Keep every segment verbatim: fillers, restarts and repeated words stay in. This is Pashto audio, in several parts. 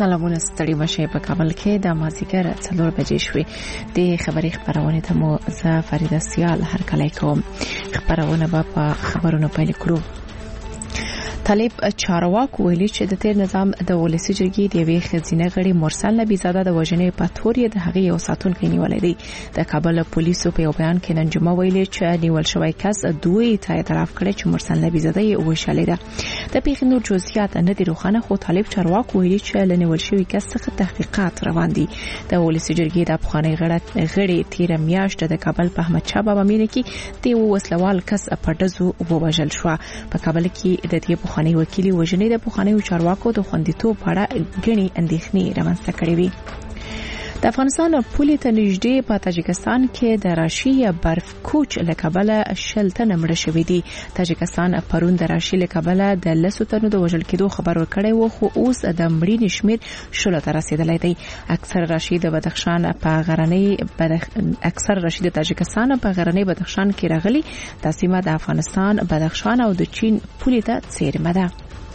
سلامونه ستړي مشه په کابل کې د مازیګر څلور بجې شوې د خبري خبرونه ته مو زه فریده سیال هر کله کوم خبرونه په خبرونو پیل کړو. طالب چارواکو ویلي چې د تیر نظام د ولسی جرګې د یوې خزینه غړي مرسل نبی زاده د وژنې په تور یې د هغې یو ساتونکی نیولې دی. د کابل پولیسو په یو بیان کې نن جمعه ویلي چې نیول شوی کس دوی ته اعتراف کړی چې مرسل نبی زاده یې وشلې ده. د پیښې نور جزئیات نه دي روښانه، خو طالب چارواکو ویلي چې له نیول شوی کس څخه تحقیقات روان دي. د ولسی جرګې د افغاني غړي تیر میاشت د کابل په احمد شاه بابا مینه کې د وسلوال کس په ډزو ووژل شو. په کابل کې د دې پخوانی وکیل وژنې د پخوانی چارواکو د خوندیتوب په اړه غني اندېښنې رامنځته کړې وي. د افغانستان پولې ته نږدې په تاجکستان کې د راشي برف کوچ له کبله شلتن مړه شوې دي. تاجکستان پرون د راشي له کبله د لسو تنو د وژل کېدو خبر ورکړی و، خو اوس د مړینې شمیر شلو ته رسیدلی دی. اکثر راشي د بدخشان په غرنۍ بدخ... اکثر راشي د تاجکستان په غرنۍ بدخشان کې راغلي. د سیمه د افغانستان، بدخشان او د چین پولې ته څیرمه ده.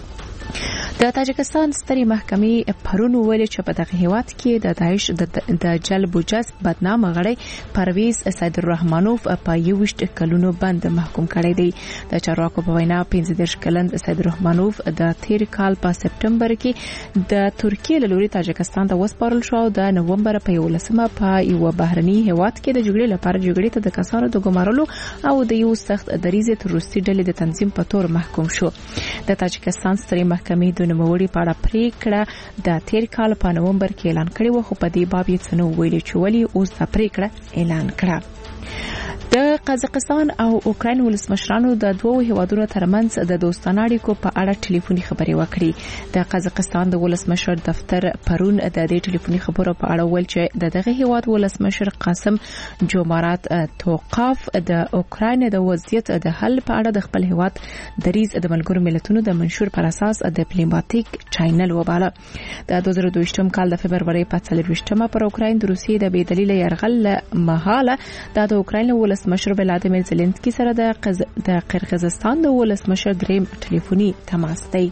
د تاجکستان ستري محکمې پرون ویل چې په دغه هیواد کې د داعش د جلب و جذب بدنامه غړی پرویز سید الرحمنوف په یوشت کلونو بند محکوم کړی دی. د چارواکو په وینا پنځه دېرش کلن سید الرحمنوف د تیر کال په سپټمبر کې د ترکیې له لوري تاجکستان ته وسپارل شو او د نومبر په یولسمه په یو بهرني هیواد کې د جګړې لپاره جګړې ته د کسانو د ګمارلو او د یو سخت دریزه تروریستي ډلې د تنظیم په تور محکوم شو. د تاجکستان ستري محکمې د نوموړي په اړه پریکړه د تیر کال په نومبر کې اعلان کړې و، خو په دې باب یې څه نه ویلي چې ولې اوس دا پریکړه اعلان کړه. د قزاقستان او اوکراین ولسمشرانو د دوه هیوادونو ترمنځ د دوستانه اړیکو په اړه ټلیفوني خبرې وکړې. د قزاقستان د ولسمشر دفتر پرون د دې ټلیفوني خبرو په اړه ویل چې دغه هیواد ولسمشر قاسم جومارات توقاف د اوکراین د وضعیت د حل په اړه د خپل هیواد دریځ د ملګرو ملتونو د منشور پر اساس د ډیپلوماټیک چینل وباله. د دوه زره دوه کال د فبرवरी په څلرویشتمه پر اوکراین د روسیې د بې دلیل یرغل مهاله د اوکراین ولسمشر ولادیمیر زيلنسکي سره د قز... د قرغیزستان د ولسمشر دریم ټلیفوني تماس دی.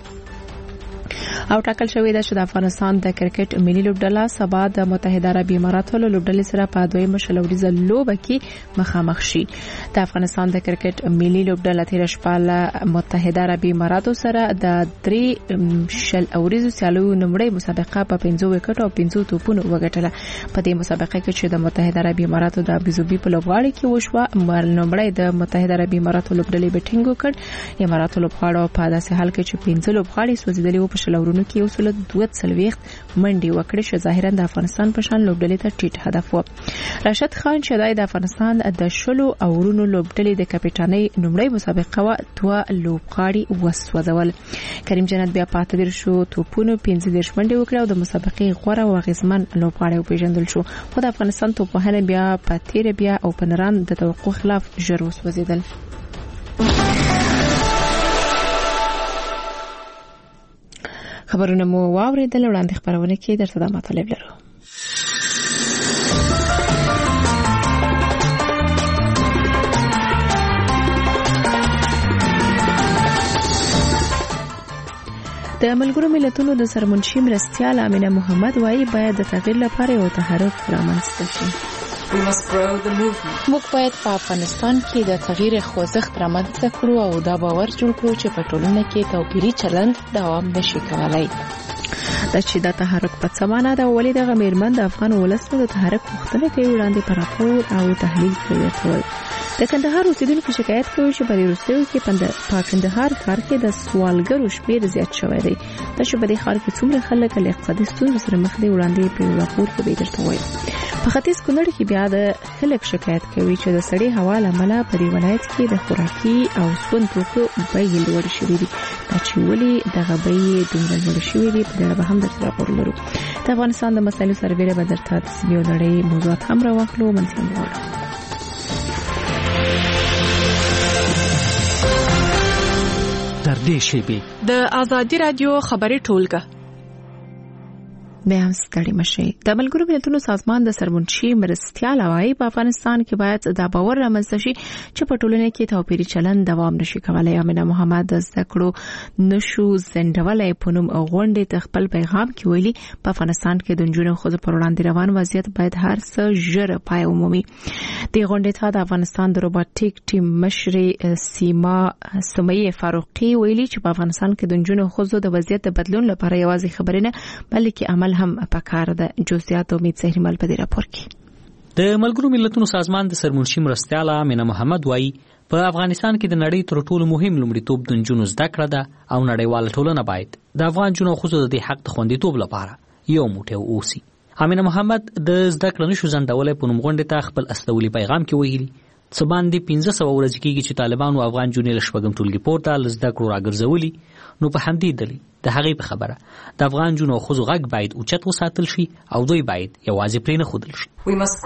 او ټاکل شوې ده چې د افغانستان د کرکټ ملي لوبډله سبا د متحده عرب اماراتو له لوبډلې سره په دویمه شلوریزه لوبه کې مخامخ شي. د افغانستان د کرکټ ملي لوبډله تیر شپه له متحده عرب اماراتو سره د درې شل اوریزو سیالیو نمړۍ مسابقه په پنځو وکټ او پنځو توپونو وګټله. په دې مسابقه کې چې د متحده عرب اماراتو د ابوظبي په لوبغاړي کې وشوه، نمړۍ د متحده عرب اماراتو لوبډلې بیټینګ وکړ. اماراتو لوبغاړو په داسې حال کې چې پنځه لوبغاړي سوځیدلي و په شلورونو کې یو سل دوه څلوېښت منډي وکړي چې ظاهرا د افغانستان په شان لوبډلې ته ټیټ هدف و. راشد خان چې د افغانستان د شلو اورونو لوبډلې د کپټانۍ نمړۍ مسابقه و دوه لوبغاړي وسوځول. کریم جنت بیا پاتې در شو توپونو پنځه دېرش منډي وکړي او د مسابقې غوره او غزمن لوبغاړي پیژندل شو. خو د افغانستان توپوهنه بیا په تیر بیا او پنران د توقع خلاف ژر وسوځیدل. خبرونه مو واوریدل، وړاندې خبرونه کې درته د مطالب لرو. د ملګرو ملتونو د سرمنشي مرستیال امینه محمد وایي باید د تغییر لپاره یو تحرک رامنځته شي. موږ باید په افغانستان کې د تغییر خوځښت رامنځته کړو او دا باور جوړ کړو چې په ټولنه کې توپیري چلند دوام نشي کولای. دا چې دا تحرک په څه معنا ده، ولې دغه میرمن د افغان ولس د تحرک غوښتنه کوي وړاندې پر راپور او تحلیل کوي. د کندهار اوسیدونکو شکایت کوي چې په روسیو کې په کندهار ښار کې د سوالګرو شمېر زیات شوی دی. دا چې په دې ښار کې څومره خلک له اقتصادي ستونزو سره مخ دي وړاندې په راپور کې به درته وایم. په ختیځ کونړ کې بیا د خلک شکایت کوي چې د سړې هوا له امله په دې ولایت کې د خوراکي او سون توکو بیې لوړې شوې دي. دا چې ولې دغه بیې دومره لوړې شوې دي په اړه به هم درته راپور لرو. د افغانستان د مسایلو سربېره به درته د سیمې نړۍ موضوعات هم راواخلو. منځ در دې شیبې د آزادي رادیو خبري ټولګه به هم ستړي مشي. د ملګرو ملتونو سازمان د سرمنشي مرستیال وايي په افغانستان کې باید دا باور رامنځته شي چې په ټولنه کې توپیري چلند دوام نشي کولای. امینه محمد د زده کړو نشو زندولای په نوم غونډې ته خپل پیغام کې ویلي په افغانستان کې د نجونو خو په وړاندې روان وضعیت باید هر څه ژر پای ومومي. د غونډې ته د افغانستان د روبوټیک ټیم مشر سیما سمیه فاروقي ویلي چې په افغانستان کې د نجونو خو د وضعیت د بدلون لپاره یوازې خبرې نه بلکې عمل هم پکار ده. جزئیات امید سهرمل په دې راپور کې. د ملګرو ملتونو سازمان د سرمنشي مرستیال امینه محمد وایي په افغانستان کې د نړۍ تر ټولو مهم لومړیتوب د نجونو زده کړه ده او نړیواله ټولنه باید د افغان جنونو خو د دې حق د خوندیتوب لپاره یو موټی اوسي. امینه محمد د زده کړې نشو ځندولې په نوم غونډې ته خپل استولي پیغام کې ویلي څه باندې پنځه سوه ورځې کېږي چې طالبانو افغان جنونو له شپږم ټولګي پورته له زده کړو راګرځولي. نو په همدې دلیل د هغې په خبره د افغان جنونو خو غږ باید اوچت وساتل شي او دوی باید یوازې پرې نه ښودل شي.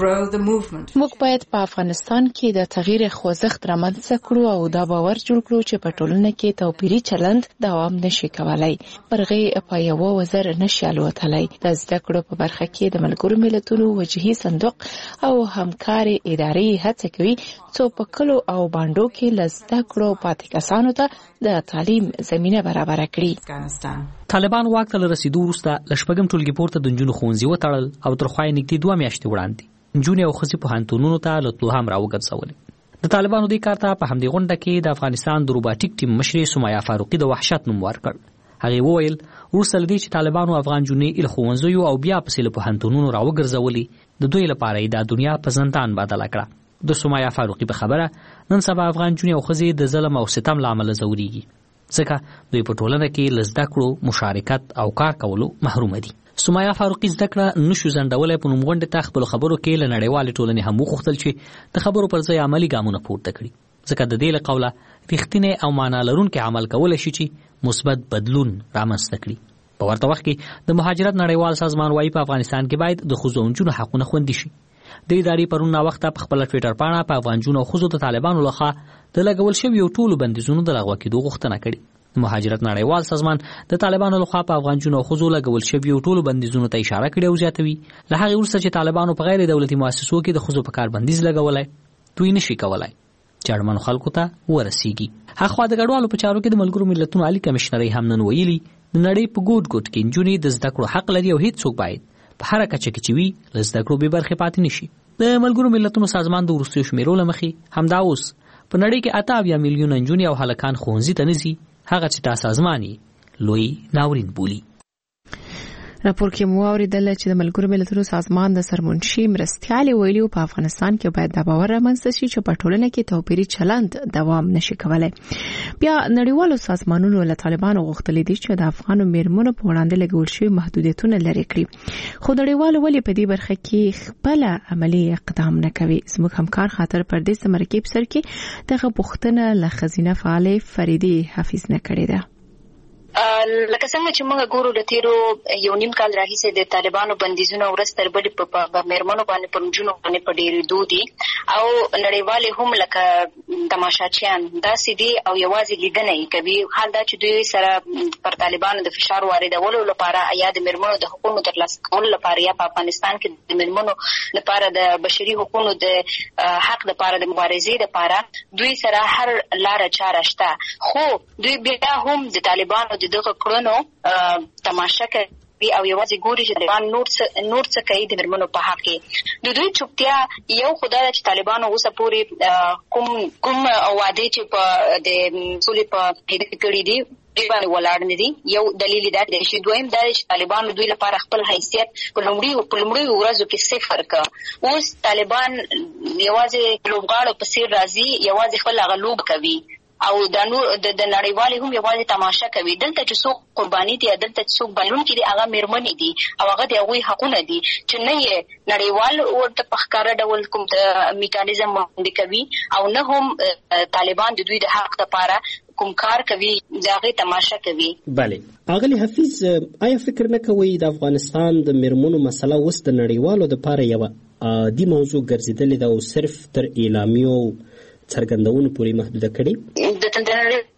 موږ باید په افغانستان کې د تغییر خوځښت رامنځته کړو او دا باور جوړ کړو چې په ټولنه کې توپیري چلند دوام نشي کولای. مرغۍ په یو وزر نشي الوتلای. د زده کړو په برخه کې د ملګرو ملتونو وجهي صندوق او همکاري ادارې هڅه کوي څو په کلو او باندو کې لزده کړو پاتې کسانو ته د تعلیم زمينه برابر کړي. طالبان واک ته رسیدو وروسته له شپږم ټولګي پورته د نجونو ښوونځي وتړل او تر خوا یې نږدې دوه میاشتې وړاندې نجونې او ښځې پوهنتونونو ته له تلو هم راوګرځولې. د طالبانو دې کار ته په همدې غونډه کې د افغانستان د روبوټیک ټیم مشرې سمیه فاروقي د وحشت نوم ورکړ. هغې وویل وروسته له دې چې طالبانو افغان جنونې له ښوونځیو او بیا پسې له پوهنتونونو راوګرځولې د دوی لپاره یې دا دنیا په زندان بدله کړه. د سمیه فاروقي په خبره نن سبا افغان جنونې او ښځې د ظلم او ستم له امله ځورېږي ځکه دوی په ټولنه کې له زده کړو مشارکت او کار کولو محروم دي. سمیه فاروقي زده کړه نشو ځنډولی په نوم غونډې ته خپلو خبرو کې له نړیوالې ټولنې هم وغوښتل چې د خبرو پر ځای عملي ګامونه پورته کړي ځکه د دې له قوله رښتینی او معنا لرونکی عمل کولی شي چې مثبت بدلون رامنځته کړي. په ورته وخت کې د مهاجرت نړیوال سازمان وايي په افغانستان کې باید د ښځو او نجونو حقونه خوندي شي. د ادارې پرون ناوخته په خپله ټویټر پاڼه په افغان نجونو او ښځو د طالبانو لخوا د لګول شویو ټولو بندیزونو د لغوه کېدو غوښتنه کړې. مهاجرت نړیوال سازمان د طالبانو لخوا په افغان جنونو او ښځو لګول شویو ټولو بندیزونو ته اشاره کړې او زیاتوي له هغې وروسته چې طالبانو په غیر دولتي مؤسسو کې د ښځو په کار بندیز لګولی دوی نشي کولی چې اړمنو خلکو ته ورسیږي. هاخوا د ګډوالو په چارو کې د ملګرو ملتونو عالي کمشنرۍ هم نن ویلي د نړۍ په ګوټ ګوټ کې نجونې د زده کړو حق لري او هیڅوک باید په هره کچه کې چې وي له زده کړو بې برخې پاتې نشي. د ملګرو ملتونو سازمان د وروستیو شمیرو له مخې همدا اوس په نړۍ کې اته اویا میلیونه نجونې او هلکان ښوونځي ته نه ځي هغه چې دا سازماني لوی ناورین بولي. راپور کې مو اوریدل چې د ملګرو ملتونو سازمان د سرمنشي مرستیال ویلي په افغانستان کې باید د باور رامنځته شي چې په ټولنه کې توپیري چلند دوام نشي کولای. بیا نړیوالو سازمانونو له طالبانو غوښتل دي چې د افغانو میرمنو په وړاندې لګول شوی محدودیتونه لرې کړي خو نړیوالو ولې په دې برخه کې خپل عملی اقدام نه کوي. زموږ همکار خاطر پردیس مرکب سر کې دغه پوښتنه له خزینه فعال فریدي حفیظ نه کړې ده. لکه څنګه چې موږ ګورو د تیرو یو نیم کال راهیسې د طالبانو بندیزونه ورځ تر بلې په میرمنو باندې په نجونو باندې په ډېرېدو دي او نړیوالې هم لکه تماشاچیان داسې دي او یوازې لیدنه یې کوي. حال دا چې دوی سره پر طالبانو د فشار واردولو لپاره یا د میرمنو د حقوقو ترلاسه کولو لپاره یا په افغانستان کې د میرمنو لپاره د بشري حقوقو د حق لپاره د مبارزې لپاره دوی سره هر لاره چاره شته خو دوی بیا هم د طالبانو د دغه کړنو تماشا کوي او یوازې ګوري چې طالبان نور څه نور څه کوي د میرمنو په حق کې. د دوی چوپتیا یو خدای چې طالبانو اوسه پورې کوم کوم وعده چې په د سولې په هدف کړی دي باندې ولاړ نه دي. یو دلیل دا دی چې دویم دا چې طالبانو دوی لپاره خپل حیثیت په لومړي په لومړي ورځو کې صفر کړ. اوس طالبان یوازې لوبغاړو په څیر راځي یوازې خپل غلوب کوي او د نور د نړیوالې هم یوازې تماشا کوي. دلته چې څوک قرباني دي دلته چې څوک بلونکي دي هغه میرمنې دي او هغه د هغوی حقونه دي چې نه یې نړیوال ورته په ښکاره ډول کوم میکانیزم وړاندې کوي او نه هم طالبان د دوی د حق لپاره کوم کار کوي د هغې تماشا کوي. بله اغلی حفیظ آیا فکر نه کوئ د افغانستان د میرمنو مسله اوس د نړیوالو دپاره یوه عادي موضوع ګرځېدلې ده او صرف تر اعلامیو څرګندونو پورې محدوده کړي؟ د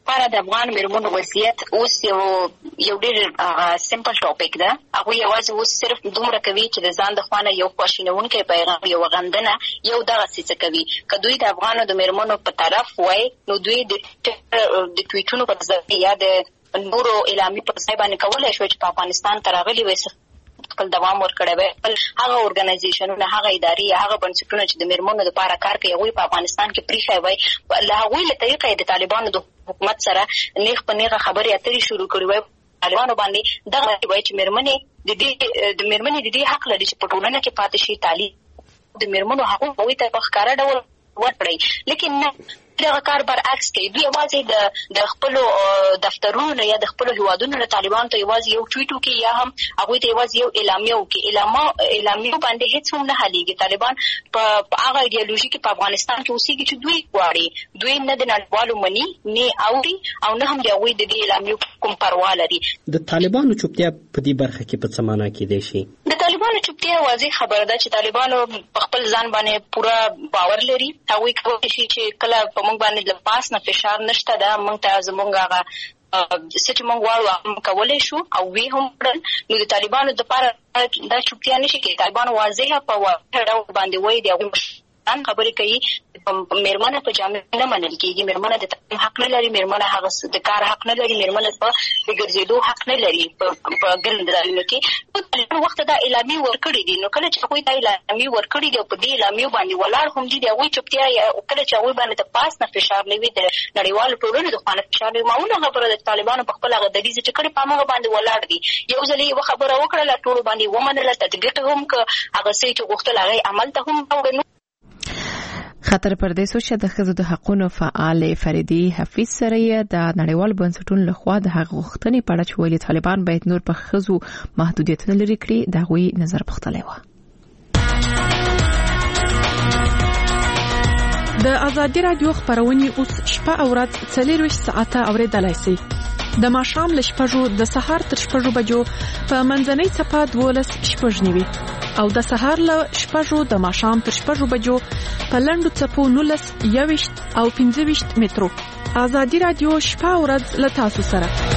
لپاره د افغان میرمنو وضعیت اوس یو یو ډېر سمپل ټاپک ده. هغوی یوازې اوس صرف دومره کوي چې د ځان د خوا نه یو خواشینونکی پیغام، یو غندنه، یو دغسې څه کوي. که دوی د افغانو د میرمنو په طرف وای نو دوی د ټویټونو پر ځای یا د نورو اعلامي پر ځای باندې کولی شوی چې په افغانستان ته راغلي وای خپل دوام ورکړی وای. خپل هغه ارګنایزیشنونه، هغه ادارې، هغه بنسټونه چې د میرمنو دپاره کار کوي هغوی په افغانستان کې پرېښی وای. له هغوی له طریقه یې د طالبانو د حکومت سره نیغ په نیغه خبرې اترې شروع کړي وای. طالبانو باندې دغه وایي چې میرمنې د دې د میرمنې د دې حق لري چې په ټولنه کې پاتې شي، تعلیم د میرمنو حقوق هغوی ته په ښکاره ډول ورکړئ. لیکن نه، دغه کار برعکس کوي. دوی یوازې د د خپلو دفترونو نه یا د خپلو هیوادونو نه طالبانو ته یوازې یو ټویټ وکړي یا هم هغوی ته یوازې یو اعلامیه وکړي. اعلامیه اعلامیو باندې هېڅ هم نه حلیږي. طالبان په هغه ایډیالوژي کې په افغانستان کې اوسېږي چې دوی غواړي. دوی نه د نړیوالو مني، نه اوري، او نه هم د هغوی د دې اعلامیو کوم پروا لري. د طالبانو چوپتیا په دې برخه کې په څه معنا کېدای شي؟ د طالبانو چوپتیا واضح خبره ده چې طالبانو په خپل ځان باندې پوره باور لري. هغوی کولی شي چې کله په موږ باندې له پاس نه فشار نشته ده، موږ ته زموږ هغه څه چې موږ غواړو هغه کولی شو او وی هم کړل. نو د طالبانو دپاره دا چوپتیا نشي کېدای. طالبانو واضحه په واضح ډول باندې وایي د هغوی مشران خبرې کوي میرمنه په جامع نه منل کېږي، میرمنه د تعلیم حق نه لري، میرمنه هغه د کار حق نه لري، میرمنه په د ګرځېدو حق نه لري په ګرم ځایونو کې. طالبانو وخته دا اعلامیې ورکړي دي. نو کله چې هغوی دا اعلامیې ورکړي دي او په دې اعلامیو باندې ولاړ هم دي، د هغوی چوپتیا کله چې هغوی باندې د پاس نه فشار نه وي، د نړیوالو ټولنو د خوا نه فشار نه وي، معموله خبره ده. طالبانو په خپل هغه دریځ چې کړې په هماغه باندې ولاړ دي. یو ځل یې یوه خبره وکړله، ټولو باندې ومنله، تطبیق هم که هغه څه چې غوښتل هغه یې عمل ته هم راوړه. خطر پردیسو چې د ښځو د حقونو فعال فریدي حفیظ سره د نړیوال بنسټونو لخوا د هغه غوښتنې په اړه چې ویلي طالبان باید نور په ښځو محدودیتونه لري کړي، د هغوی نظر پوښتلی و. د ازادي راډیو خبرونه اوس شپه او ورځ څلورویشت ساعته اوریدلای شئ. د ماښام له شپږو د سهار تر شپږو بجو په منځنۍ څپه دولس شپږ نیوي او د سهار له شپږو د ماښام تر شپږو بجو په لنډو څپو نولس یوویشت او پنځه ویشت مترو. ازادي راډیو شپه او ورځ له تاسو سره.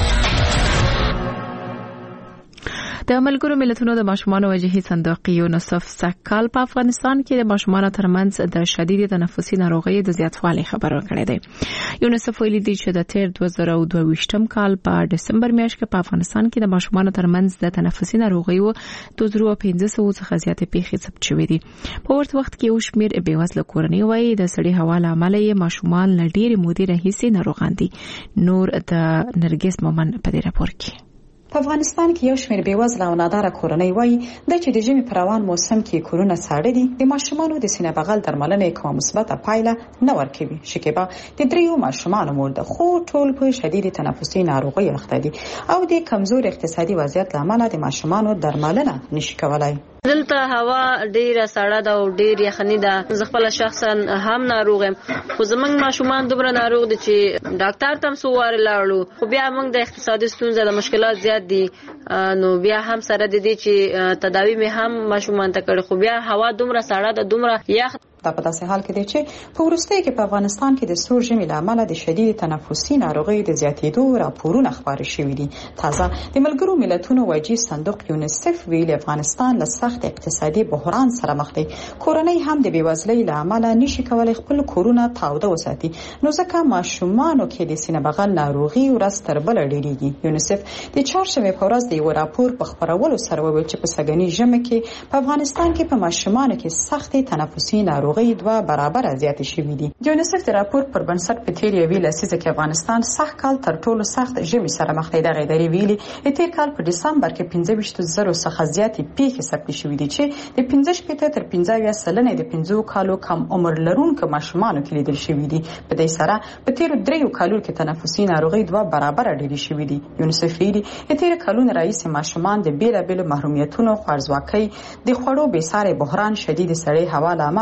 د ملګرو ملتونو د ماشومانو وجهي صندوق یونیسف سکهال په افغانستان کې د ماشومانو ترمنځ د شدید تنفسي ناروغیو د زیاتوالي خبر ورکړی دی. یونیسف ویلي دی چې د تیر دوه زره او دوه ویشتم کال په دسمبر میاشت کې په افغانستان کې د ماشومانو ترمنځ د تنفسي ناروغیو دوه زره پنځه سوه څخه زیاتې پیښې ثبت شوې دي. په ورته وخت کې یو شمېر بېوزله کورنۍ وایي د سړې هوا له امله یې ماشومان له ډېرې مودې راهیسې ناروغان دي. نور د نرګس مومن په دې راپور کې. په افغانستان کې یو شمېر بېوزله او ناداره کورنۍ وایي د چې د ژمي په روان موسم کې کورونه ساړه دي، د ماشومانو د سینه بغل درملنې کومه مثبته پایله نه ورکوي. شکیبا د دریو ماشومانو مور ده، خو ټول په شدید تنفسي ناروغۍ اخته دي او د کمزور اقتصادي وضعیت له امله د ماشومانو درملنه نشي کولای. دلته هوا ډیره سړه ده او ډیر یخني ده. زه خپل شخصا هم ناروغ یم، خو زمونږ ماشومان دومره ناروغ دي چې ډاکټر ته هم څو واره لاړو، خو بیا موږ د اقتصادي ستونزې د مشکلات زیات دي، نو بیا هم سره د دې چې تداوی مې هم ماشومان ته کړې، خو بیا هوا دومره سړه ده، دومره یخ. دا په داسې حال کې دی چې په وروستیو کې په افغانستان کې د سور ژمي له امله د شدید تنفسي ناروغیو د زیاتېدو راپورونه خپاره شوي دي. تازه د ملګرو ملتونو وجهي صندوق یونیسف ویلي افغانستان له سخت اقتصادي بحران سره مخ دی. کورنۍ هم د بېوزلۍ له امله نشي کولای خپل کورونه تاوده وساتي، نو ځکه ماشومانو کې د سینه بغل ناروغي ورځ تر بله ډېرېږي. یونیسف د چهارشنبې په ورځ د یو راپور په خپرولو سره وویل چې په سږني ژمي کې په افغانستان کې په ماشومانو کې سخت تنفسي ناروغي دوه برابر زیات شوي دي. یونیسف د راپور پر بنسټ په تیر یوې لسیزه کې افغانستان سخت کال تر ټولو سخت ژمي سره مخ دی. دغه ادارې ویلي د تیر کال په دسمبر کې پنځه ویشت زره څخه زیاتې پیښې ثبت شوې دي چې د پنځه شپېته تر پنځه اویا سلنې د پنځو کالو کم عمر لرونکو ماشومانو کې لیدل شوي دي. په دې سره په تیر دریو کالو کې تنفسي ناروغي دوه برابر ډېرې شوې دي. یونیسف ویلي د تیر کلونو راهیسې ماشومان د بیلابیلو محرومیتونو، خوارځواکۍ، د خوړو بېساري بحران، شدید سړې هوا له امله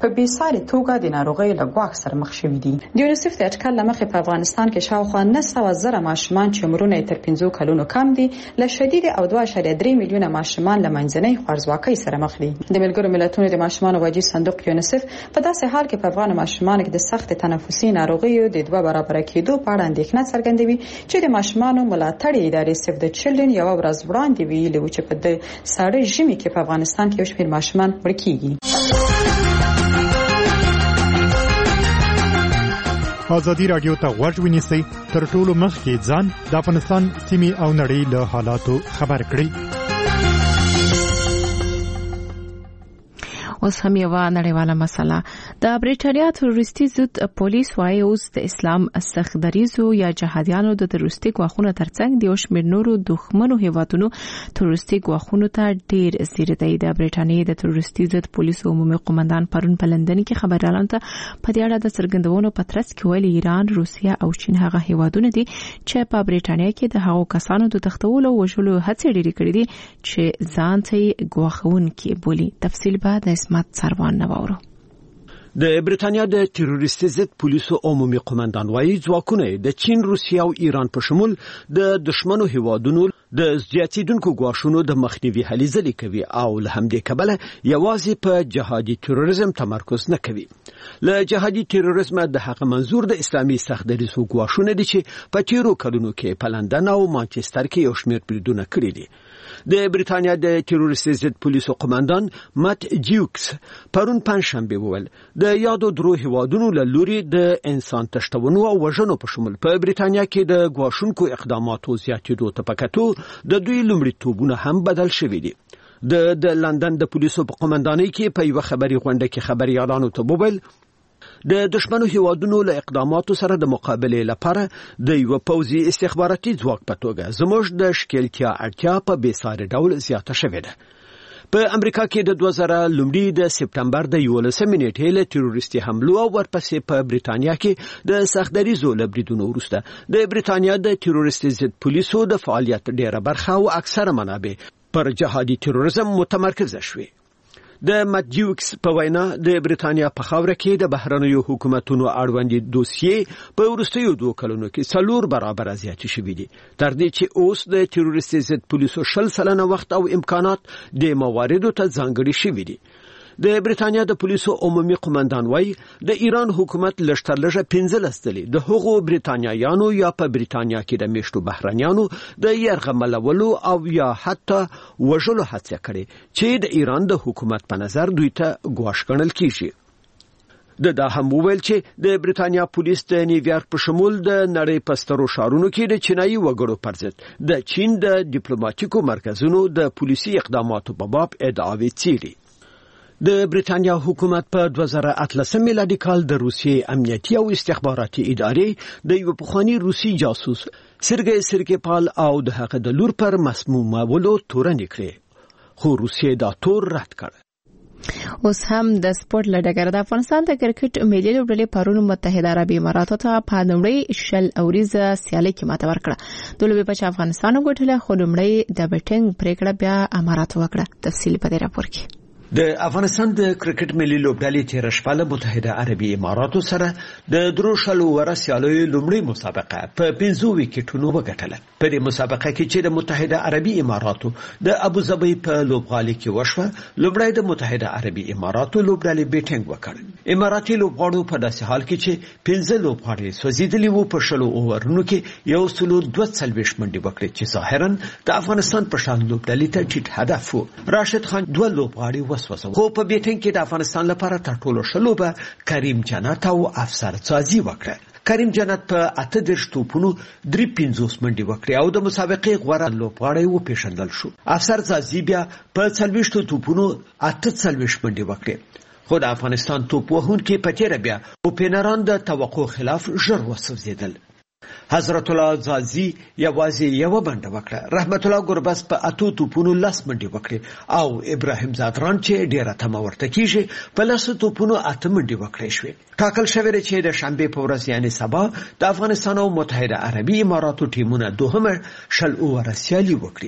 په بېساري توګه د ناروغۍ له ګواښ سره مخ شوي دي. د یونیسف د اټکل له مخې په افغانستان کې شاوخوا نه سوه زره ماشومان چې عمرونه یې تر پنځو کلونو کم دي له شدید او دوه اعشاریه درې میلیونه ماشومان له منځنۍ خوارځواکۍ سره مخ دي. د ملګرو ملتونو د ماشومانو وجې صندوق یونیسف په داسې حال کې په افغان ماشومانو کې د سخت تنفسي ناروغیو د دوه برابره کېدو په اړه اندېښنه څرګندوي چې د ماشومانو ملاتړ ادارې سیف د چلډرن یوه ورځ وړاندې ویلي و چې په د ساړه ژمي کې په افغانستان کې یو شمېر ماشومان مړه کېږي. ازادي راډیو ته غوږ ونیسئ، تر ټولو مخکې ځان د افغانستان سیمې او نړۍ له حالاتو خبر کړئ. اوس هم یو نړیواله مسله. د بریټانیا تروریستي ضد پولیس وايي اوس د اسلام سخت دریزو یا جهادیانو د تروریستي ګواښونو ترڅنګ د یو شمېر نورو دښمنو هیوادونو تروریستي ګواښونو ته ډیر ځیر دی. د بریټانیا د تروریستي ضد پولیس عمومي قومندان پرون په لندن کې خبريالانو ته په دې اړه د څرګندونو په ترڅ کې ویلي ایران، روسیه او چین هغه هیوادونه دي چې په بریټانیا کې د هغو کسانو د تختولو او وژلو هڅې ډېرې کړې دي چې ځان ته ګواښونکي بولي. تفصیل به د سروان نواورو. د بریټانیا د تروریستي ضد پولیسو عمومي قومندان وايي ځواکونه د چین، روسیه او ایران په شمول د دشمنو هیوادونو د زیاتیدونکو ګواښونو د مخنیوي هلې ځلې کوي او له همدې کبله یوازې په جهادي تروریزم تمرکز نه کوي. له جهادي تروریزم د هغه منظور د اسلامي سخت دریځو ګواښونه دي چې په تیرو کلونو کې په لندن او مانچستر کې یو شمېر بریدونه کړي دي. د بریټانیا د تروریستي ضد پولیسو قومندان مات جیوکس پرون پنځشنبه وویل د یادو درو هیوادونو له لوري د انسان تشتونو او وژنو په شمول په بریټانیا کې د ګواښونکو اقداماتو زیاتېدو ته پکاتو د دوی لومړیتوبونه هم بدل شوي دي. د د لندن د پولیسو په قومندانۍ کې په یو خبري غونډه کې خبريالانو ته وویل د دشمنو هیوادونو له اقداماتو سره د مقابله لپاره د یو پوځي استخباراتي ځواک په توګه زموږ د شکلتیا اړتیا په بیساري ډول زیاته شوې ده. په امریکا کې د دوه زره لومړي د سپتمبر د یولسمې نیټې له تروریستي حملو او ورپسې په بریټانیا کې د سختدریزو لبریدونو وروسته د بریټانیا د تروریستي ضد پولیسو د فعالیت ډیره برخه او اکثره منابع پر جهادي تروریزم متمرکز شوه. د ماتجیوکس په وینا د بریټانیا په خاوره کې د بهرنیو حکومتونو اړوند دوسیې په وروستیو دوه کلونو کې څلور برابر زیات شوي دي، تر دې چې اوس د تروریستي ضد پولیسو شل سلنه وخت او امکانات د مواردو ته ځانګړي شوي دي. د بریټانیا د پولیسو عمومي قومندان وايي د ایران حکومت لشترلږه پنځلس ځلې د هغو بریټانیایانو یا په بریټانیا کې د میشتو بهرانیانو د یرغملولو او یا حتی وژلو هڅه کړې چې د ایران د حکومت په نظر دوی ته ګواښ ګڼل کیږي. د دا هم وویل چې د بریټانیا پولیس د نیویارک په شمول د نړۍ په سترو ښارونو کې د چینایي وګړو پر ضد د چین د ډیپلوماټیکو مرکزونو د پولیسي اقداماتو په باب ادعاوې څیړي. د بریټانیا حکومت په دوه زره اتلسم میلادي کال د روسیې امنیتي او استخباراتي ادارې د یو پخوانی روسي جاسوس سرګی سرګیپال او د هغه د لور پر مسمومولو تورن کړې، خو روسیې دا تور رد کړ. اوس هم د سپورت لډګر د افغانستان د کرکټ ملي لوبډلې پرون متحده عربي اماراتو ته په لومړی شل اوریزه سیالي کې ماته ورکړه. د لوبې په افغانستان وګټله، خو لومړی د بیټینګ پریکړه بیا امارات وکړه. تفصیل په دې راپور کې. د افغانستان د کرکټ ملي لوبډلې تیر شپه له متحده عربي اماراتو سره د درو شلو ورسیالو لومړی مسابقه په پنځو وکټونو وګټله. په دې مسابقه کې چې د متحده عربي اماراتو د ابوظبي په لوبغالي کې وشوه، لومړی د متحده عربي اماراتو لوبډلې بیټینګ وکړ. اماراتي لوبغاړو په داسې حال کې چې پنځه لوبغاړي سوځېدلي وو په شلو اوورونو کې یو سلو دوه څلوېښت منډې وکړې چې ظاهرا د افغانستان په شان لوبډلې ته ټیټ هدف وو. راشد خان دوه لوبغاړي وسوځول، خو په بیټینګ کې د افغانستان لپاره تر ټولو ښه لوبه کریم جنت او افسر څازي وکړه. کریم جنت په اته دېرش توپونو درې پنځوس منډې وکړې او د مسابقې غوره لوبغاړی وپېژندل شو. افسر څازي بیا په څلوېښتو توپونو اته څلوېښت منډې وکړې، خو د افغانستان توپ وهونکي په تېره بیا اوپنران د توقع خلاف ژر وسوځېدل. حضرت الله زازي یوازې یو بنده وکړه. رحمت الله ګربز په اتو توپونو لس منډې وکړې او ابراهیم زادران چې ډیره تمه ورته کیږي په لس توپونو اته منډې وکړې شوې. ټاکل شوی دی چې د شنبه په ورځ یعنی سبا د افغانستان او متحده عربي اماراتو ټیمونه دوهمه شل اوور سیالي وکړي.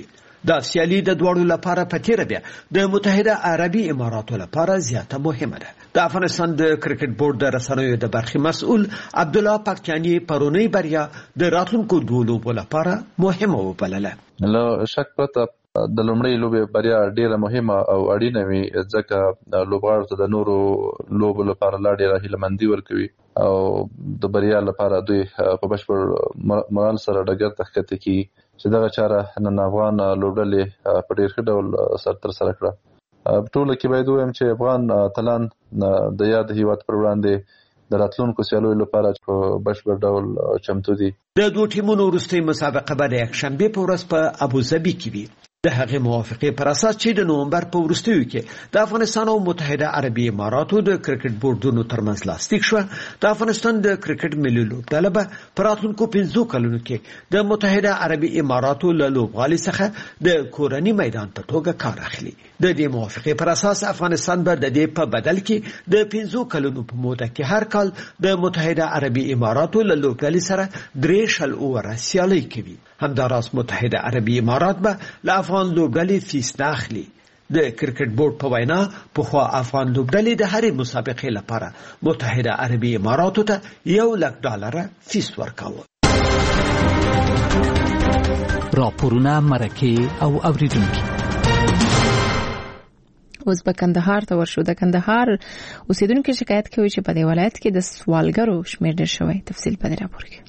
دا سیالي د دوړو لپاره په تیر بیا د متحده عربي اماراتو لپاره زیاته مهمه ده. د افغانستان د کرکټ بورډ د رسنیو د برخې مسؤل عبدالله پاکچانی پرونی بریا د راتلونکو دوه لوبو لپاره مهمه وبلله. له شک پرته د لومړۍ لوبې بریا ډیره مهمه او اړینه وي ځکه لوبغاړو ته د نورو لوبو لپاره لا ډیره هیلهمندي ورکوي او د بریا لپاره دوی په بشپړ مورال سره ډګر ته ښکته کیږي چې دغه چاره نن افغان لوبډلې په ډیر ښه ډول سر ترسره کړه. ټوله کې باید ووایم چې افغان اتلان د یاد هیواد پر وړاندې د راتلونکو سیالیو لپاره په بشپړ ډول چمتو دي. د دوه ټیمونو وروستۍ مسابقه به د یکشنبې په ورځ په ابوظبي کې وي. د هغې موافقې پر اساس چې د نومبر په وروستیو کې د افغانستان او متحده عربي اماراتو د کرکټ بورډونو ترمنځ لاسلیک شوه، د افغانستان د کرکټ ملي لوبډله به په راتلونکو پنځو کلونو کې د متحده عربي اماراتو له لوبغالي څخه د کورني میدان په توګه کار اخلي. د دې موافقې پر اساس افغانستان به د دې په بدل کې د پنځو کلونو په موده کې هر کال د متحده عربي اماراتو له لوبډلې سره درې شل اووره سیالۍ کوي. همداراز متحده عربي امارات به له افغان لوبډلې فیس نه اخلي. د کرکټ بورډ په وینا پخوا افغان لوبډلې د هرې مسابقې لپاره متحده عربي اماراتو ته یو لک ډالره فیس ورکاوه. راپورونه، مرکې او اوریدونکي. اوس به کندهار ته ورشو. د کندهار اوسیدونکو شکایت کوي چې په دې ولایت کې د سوالګرو شمېر ډېر شوی. تفصیل په دې راپور کې.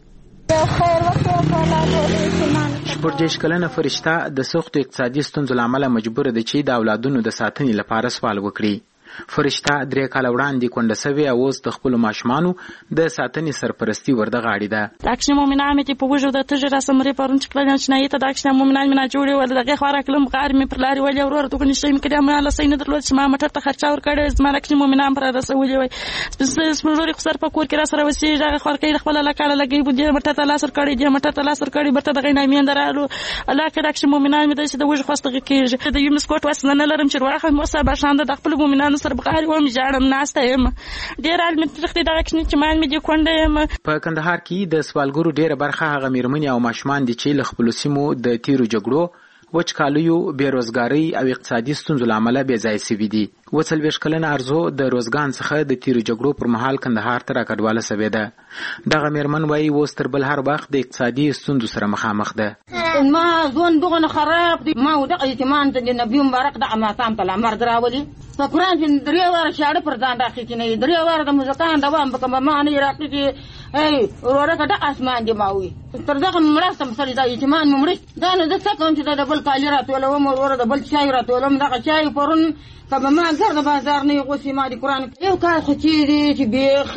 شپږ دېرش کلنه فرشته د سختو اقتصادي ستونزو له امله مجبوره ده چې د اولادونو د ساتنې لپاره سوال وکړي. فرشته درې کاله وړاندې کونډه سوې او اوس د خپلو ماشومانو د ساتنې سرپرستي ورده غاړې ده. داکشنه مومنان مې په وژو د تجې راسم ری پرون چې کله چې ته داکشنه مومنان مې نه جوړې ول دغه خورا کلم غار مې پر لاري ولې ورور ته نشي مې کړم نه لسې نه درلود چې ما مټر ته خرچا ور کړې زما داکشنه مومنان پر رسولې وای سپیس سپوروري خسر په کور کې را سره وسی دغه خور کې خپل لکاله لګي بده مټر ته لاس ور کړې دې مټر ته لاس ور کړې برته دغه نه مې درالو الله کې داکشنه مومنان مې د وژو خوسته کېږي د یونس کوټ وسنه نه لرم چې ورخه مو سبا شاند د خپل مومنانو سره بغاري و مې ډم ناسته یم ډیر علم تختی دا کښنی چې مان مې د کونډه یم. په کندهار کې د سوالګرو ډیره برخه هغه میرمنې او ماشومان دي چې له خپلو سیمو د تیرو جګړو، وچکالیو، بیروزګارۍ او اقتصادي ستونزو له امله بې ځایه سوي دي. اووه څلوېښت کلنه ارزو د روزګان څخه د تیرو جګړو پر مهال کندهار ته راکډواله سوې ده. دغه میرمن وایي اوس تر بل هر وخت د اقتصادي ستونزو سره مخامخ ده. ما ځون دغه خراب دي ما ودغه یتیمان ته د نبی مبارک د اماتام ته امر دراولي په قران کې درې واره شاړه پر ځان راخې چې نه درې واره د مزکان دوام په کومه معنی راکې چې ای ورته د اسمان دی ماوي تر دغه مرستم سره د یتیمان ممرې دا نه د څه کوم چې د بل کالی راتولو مور ور د بل چای راتولو دغه چای پرون کبه ما ګرځه بازار نه غوسی ما د قران یو کار خو چې دی چې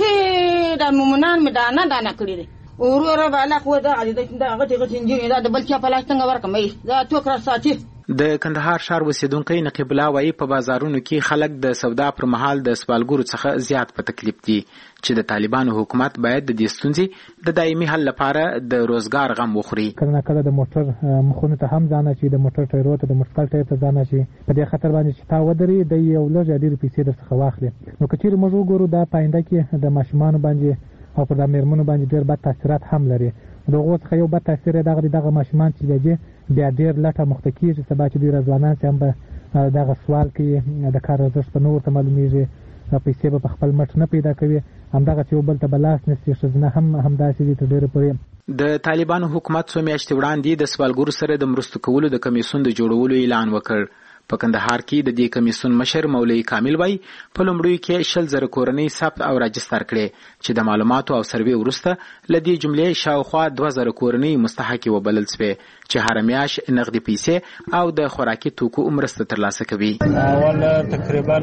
بيخي د مومنان مې دانه دانه کړی دی ورور بالا خو دا دغه دغه څنګه دا د بل چا په لاس څنګه ورکمې دا ټوکر ساتي. د کندهار ښار اوسیدونکي نقیب الله وایي په بازارونو کې خلک د سودا پر مهال د سوالګرو څخه زیات په تکلیف دي چې د طالبانو حکومت باید د دې ستونزې د دایمي حل لپاره د روزګار غم وخوري. کله کله د موټر مخونو ته هم ځانه چې د موټر ټایرو ته د موټر ټایر ته ځانه چې په دې خطر باندې چې تا ودرې د یو لږ ډېر پیسې درڅخه واخلي. نو که چیرې موږ وګورو دا پاینده کې د ماشومانو باندې او پر د میرمنو باندې ډېر بد تاثیرات هم لري. دغه څخه یو بد تاثیر دغه دغه ماشومان چې دی بیا ډېر لټه مخته کېږي سبا چې دوی ځوانان چې هم به دغه سوال کوي د کار ارزښت په نور ته معلومیږي پیسې به په خپل مټ نه پیدا کوي همدغه چې یو بل ته به لاس نیسي ښځینه هم همداسې دي تر ډېره پورې. د طالبانو حکومت څو میاشتې وړاندې د سوالګرو سره د مرستو کولو د کمیسیون د جوړولو اعلان وکړ. په کندهار کې د دې کمیسیون مشر مولوي کامل وای په لومړیو کې شل زره کورنۍ ثبت او راجستر کړي چې د معلوماتو او سروې وروسته ل دې جملې شاوخوا دوه زره کورنۍ مستحق وبلل شوې چې هر میاش نقدي پیسې او د خوراکي توکو مرسته ترلاسه کوي. اول تقریبا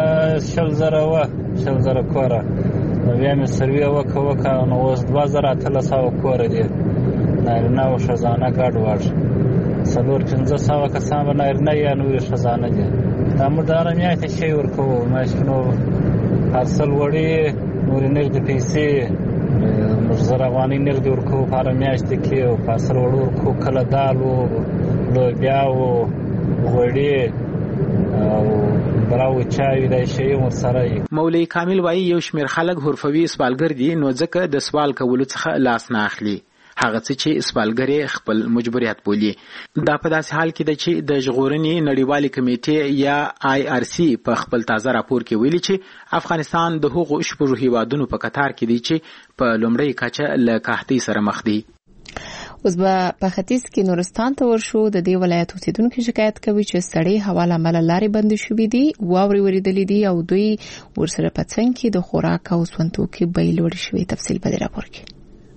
شل زره و شل زره کوره بیا مې سروې وکړه وکړه نو اوس دوه زره اتلس سوه کوره دي نارینه او ښځانه ګډ وډ څلور پنځه سوه کسان به نارینه یا نورې ښځانه دي. دا موږ د هره میاشتې شی ورکوو ماشینو پارسل وړي نورې نغدې پیسې موږ زر افغانۍ نغدې ورکوو په هره میاشتې کې او پارسل وړو ورکوو کله دال و لوبیا و غوړي او براو چای دا شی ورسره وي. مولوي کامل وایي یو شمېر خلک حرفوي سوالګر دي نو ځکه د سوال کولو څخه لاس نه اخلي. هغه څه چې سوالګر خپل مجبوریت بولي. دا په داسې حال کې ده چې د ژغورنې نړیوالې کمیټې یا آی آر سی په خپل تازه راپور کې ویلي چې افغانستان د هغو شپږو هیوادونو په قطار کې دی چې په لومړۍ کچه له قحطۍ سره مخ دي. اوس به په ختیځ کې نورستان ته ورشو. د دې ولایت اوسیدونکو شکایت کوي چې سړې هوا له امله لارې بندې شوې دي، واورې ورېدلې دي او دوی ورسره په څنګ کې د خوراک او سون توکي بیې لوړې شوې. تفصیل په دې راپور کې.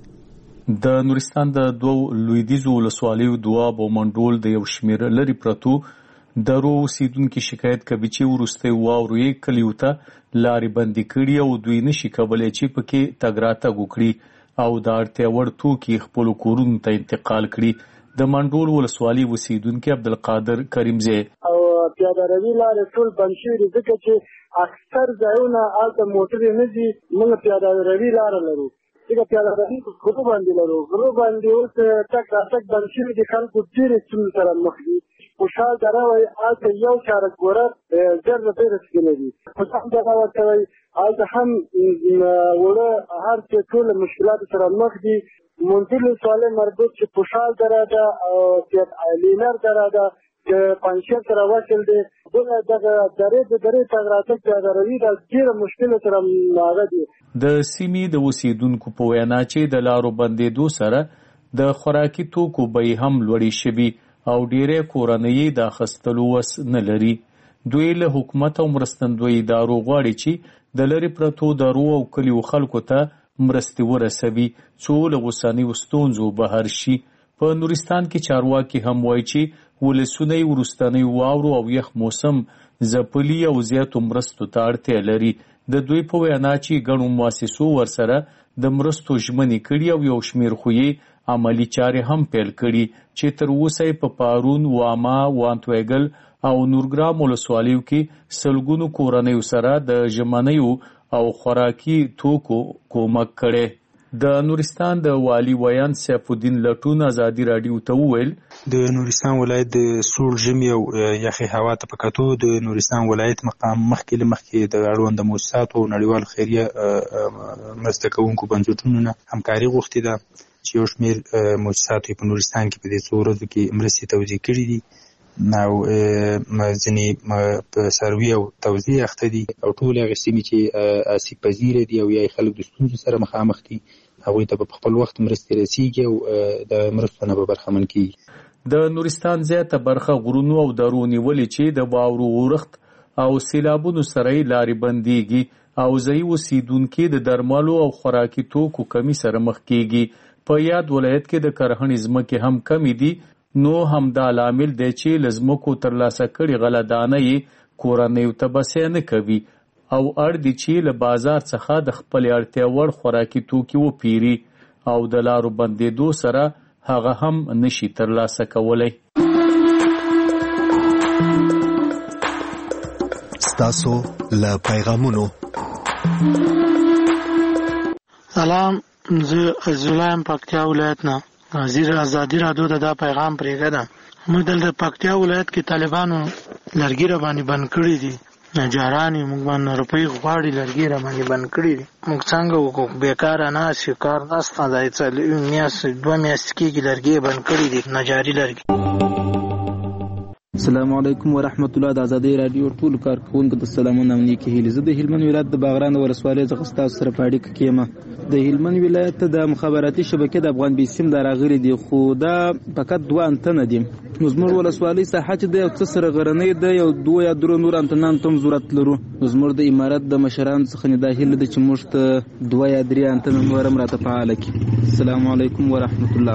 د نورستان د دوو لویدیځو ولسوالیو دواب او منډول د یو شمېر لرې پرتو درو اوسیدونکو شکایت کوي چې وروسته واورې کلیو ته لارې بندې کړي او دوی نشي کولای چې پکې تګ راتګ وکړي او د اړتیا وړ توکي خپل کورونو ته انتقال کړي. د منډول ولسوالۍ اوسیدونکي عبدالقادر کریمزی او پیاده روي لارې ټول بند شوي دي ځکه چې اکثر ځایونه هلته موټرې نه ځي. موږ پیاده روي لاره لرو ځکه پیاده روي په غرو باندې لرو. غرو باندې اوس تګ راتګ بند شوي دي. خلکو ډېرې ستونزې سره مخ دي. خوشحال دره وایي هلته یو چارک ګوره زر نه ډېره سکینه دي. خوشحال دره ورته وایي هلته هم وړه هر څه ټول مشکلات سره مخ دي. منځل ولسوالۍ مربوط چې خوشحال دره ده او لینر دره ده د پنجشیر سره وصل دی. دغه دغه درې د درې تګ راتګ پیاده روي دا ډېره مشکله سره هغه دي. د سیمې د اوسیدونکو په وینا چې د لارو بندېدو سره د خوراکي توکو بیې هم لوړې شوي او ډېری کورنۍ د اخیستلو وس نه لري. دوی له حکومت او مرستندویه ادارو غواړي چې د لرې پرتو درو او کلیو خلکو ته مرستې ورسوي څو له اوسنیو ستونزو بهر شي. په نورستان کې چارواکي هم وایي چې ولسونه یې وروستنۍ واورو او یخ موسم ځپلي او زیاتو مرستو ته اړتیا لري. د دوی په وینا چې ګڼو مؤسسو ورسره د مرستو ژمنې کړي او یو شمېر خو یې عملي چارې هم پیل کړي چې تر اوسه په پارون، واما، وانتویګل او نورګرام ولسوالیو کې سلګونو کورنیو سره د ژمنیو او خوراکي توکو کومک کړي. د نورستان د والی ویان سیف الدین لټون ازادي رادیو ته وویل د نورستان ولایت د سوړ ژمي او یخي هوا ته په کتو د نورستان ولایت مقام مخکې له مخکې د اړوند مؤسساتو او نړیوال خیریه مرسته کوونکو بنسټونو نه همکاري غوښتې ده چې یو شمېر مؤسساتو په نورستان کې په دې څو ورځو کې مرستې توزیع کړي دي او ځینې په سروي او توزیع اخته دي او ټول هغه سیمې چې آسیب پذیره دي او یا خلک د ستونزو سره مخامخ دي هغوی ته په خپل وخت مرستې رسیږي او د مرستو نه به برخمن کیږي. د نورستان زیاته برخه غرونو او درو نیولې چې د واورو اورښت او سیلابونو سره لارې بندېږي او ځایي اوسیدونکي د درملو او خوراکي توکو کمی سره مخ کیږي. په یاد ولایت کې د کرهڼې ځمکې هم کمی دي، نو همدا لامل دی چې له ځمکو ترلاسه کړي غله دانه یې کورنیو ته بسیا نه کوي او اړ دي چې له بازار څخه د خپلې اړتیا وړ خوراکي توکي وپیري او د لارو بندېدو سره هغه هم نشي ترلاسه کولی. ستاسو له پیغامونو. سلام، زه عزیزالله یم پکتیا ولایت نه. وزیر ازادي رادیو ته دا پیغام پرېږدم. موږ دلته پکتیا ولایت کې طالبانو لرګي را باندې بند کړي دي. نجاران یې موږ باندې روپۍ غواړي لرګي را باندې بند کړي دي. موږ څنګه وکړو؟ بېکاره ناست یو، کار نشته. دا میاشت دوه میاشتې کېږي لرګي یې بند کړي دي، نجاري لرګي. السلام علیکم ورحمت الله. د ازادي رادیو ټول کارکونکو ته سلامونه او نیکې هیلې. زه د هلمند ولایت د باغران ولسوالۍ څخه ستاسو سره په اړیکه کې یم. د هلمند ولایت د مخابراتي شبکې د افغان بي سیم دا راغلي دي، خو دا فقط دوه انتنه دي. زموږ ولسوالۍ ساحه چې د یو څه سره غرنۍ ده، یو دوه یا درې نور انتنان ته هم ضرورت لرو. زموږ د امارت د مشرانو څخه نه دا هیله ده چې موږ ته دوه یا درې انتنه نور هم راته فعاله کړي. السلام علیکم ورحمت الله.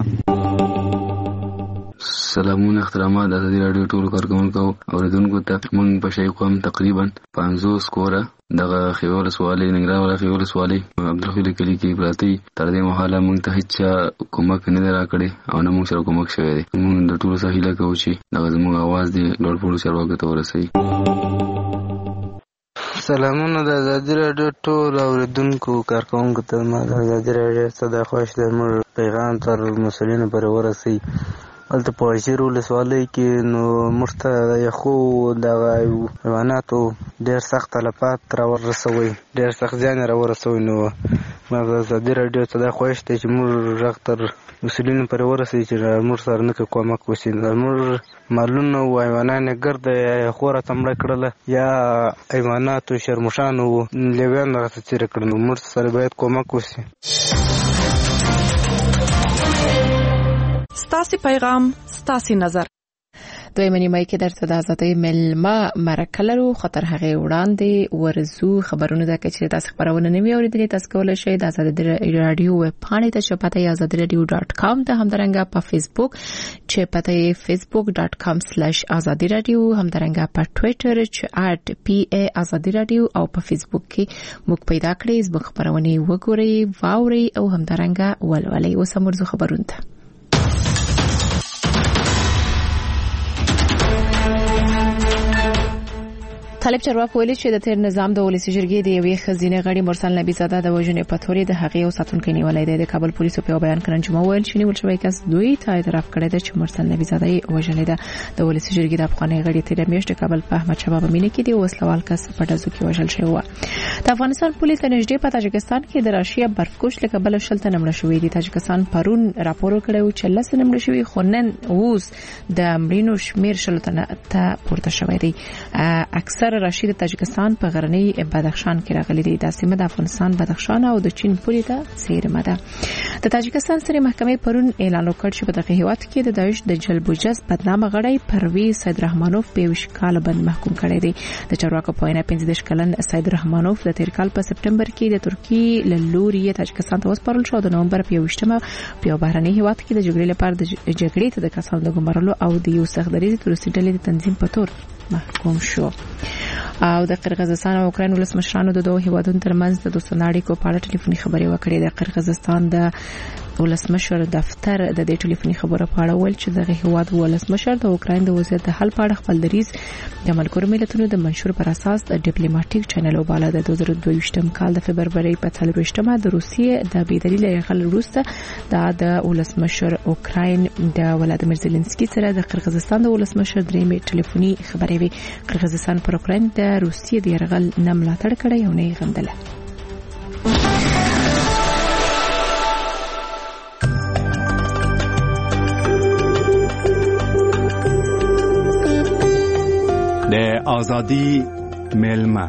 سلامونه احترامات د ازادي رادیو ټولو کارکوونکو او اوریدونکو ته. موږ په شی قوم تقریبا پنځوس کوره دغه خیول ولسوالۍ ننګرهار ولایت ولسوالۍ عبدالخلیق کلي کې پراته تر دې مهاله موږ ته هیڅ کومک نه دی راکړی او نه موږ سره کومک شوی دی. موږ د ټولو څخه هیله کوو چې دغه زموږ اواز دی لوړپوړو چارواکو ته ورسوي. سلامونه د ازادي رادیو ټول اوریدونکو کارکوونکو ته. ما د ازادي رادیو څخه د خواهش ده موږ پیغام تر مسؤلینو پورې ورسوي هلته په وزیر ولسوالۍ کې نو موږ ته یخو دغه حیواناتو ډېر سخت تلفات راورسوي، ډېر سخت زیان یې راورسوي. نو ما ازادي راډیو ته دا خواهش دی چې موږ غږ تر مسؤلینو پورې ورسوي چې موږ سره نه کومک وشي. زموږ مالونه او حیوانان یې ګرده یا یخو راته مړه کړله یا حیواناتو شرموښانو لیویانو راته تېره کړه. نو موږ سره باید کومک وشي. ستاسې پیغام ستاسې نظر. دویمه نیمه کې درته د ازادۍ مېلمه مرکه لرو، خو تر هغې وړاندې ورځو خبرونه ده که چېرې تاسې خپرونه نه وي اورېدلې تاسو کولی شئ د ازادۍ راډیو ویب پاڼې ته چې پته یې ازادي راډیو ډاټ کام ده، همدارنګه په فیسبوک چې پته یې فیسبوک ډاټ کام سلیش ازادي راډیو، همدارنګه په ټویټر چې اټ پی ای ازادي راډیو او په فیسبوک کې موږ پیدا کړئ. زموږ خبرونه وګورئ، واورئ او همدارنګه ولولئ. اوس هم ورځو خبرونه ته. طالب چارواکو ویلي چې د تیر نظام د ولسي جرګې د یوې ښځینې غړي مرسل نبی زاده د وژنې په تورې د هغې یو ساتونکی نیولی دی. د کابل پولیسو په یو بیان کې نن جمعه وویل چې نیول شوی کس دوی ته اعتراف کړی دی چې مرسل نبی زاده یې وژلې ده. د ولسي جرګې د افغاني غړي تېره میاشت د کابل په احمد شاه بابا مینه کې د وسلوال کس په ډزو کې وژل شوی و. د افغانستان پولیس نږدې په تاجکستان کې د راشیا برفکوش له کبله شل تنه مړه شوي دي. تاجکستان پرون راپور کړی و چې لس تنه مړه شوي، خو نن اوس د مړینو شمیر شل تنه ته پورته شوی دی. اکثر راشي د تاجکستان په غرنۍ بدخشان کې راغلي دي. دا سیمه د افغانستان، بدخشان او د چین پولې ته څیرمه ده. د تاجکستان سترې محکمې پرون اعلان وکړ چې په دغه هیواد کې د داعش د جلب و جذب بدنامه غړی پرویز سید رحمانوف په ویش کال بند محکوم کړی دی. د چارواکو په وینا پنځه دېرش کلن سید رحمانوف د تیر کال په سپټمبر کې د ترکیې له لوري تاجکستان ته وسپارل شو. د نومبر په یوویشتمه په یو بهرني هیواد کې د جګړې لپاره د جګړې ته د کسانو د ګمارلو او د یو سختدریزې تروریستي ډلې د تنظیم په تور محکوم شو. او د قرغیزستان او اوکراین ولسمشرانو د دوه هیوادونو ترمنځ د دوستانه اړیکو په اړه ټلیفوني خبرې وکړې. د قرغیزستان د ولسمشر دفتر د دې ټلیفوني خبرو په اړه ویل چې دغه هیواد ولسمشر د اوکراین د وضعیت د حل په اړه خپل دریځ د ملګرو ملتونو د منشور پر اساس د ډیپلوماټیک چینل وباله. د دوه زره دوه کال د فبرवरी په څلورویشتمه د روسیې د بېدلیل یرغل وروسته د ولسمشر اوکراین د ولادیمیر زيلنسکي سره د قرغیزستان د ولسمشر درېمې ټلیفوني خبرې وي. قرغیزستان پر اوکراین د روسیې د یرغل نه ملاتړ کړی او نه یې غندله. د ازادي مېلمه.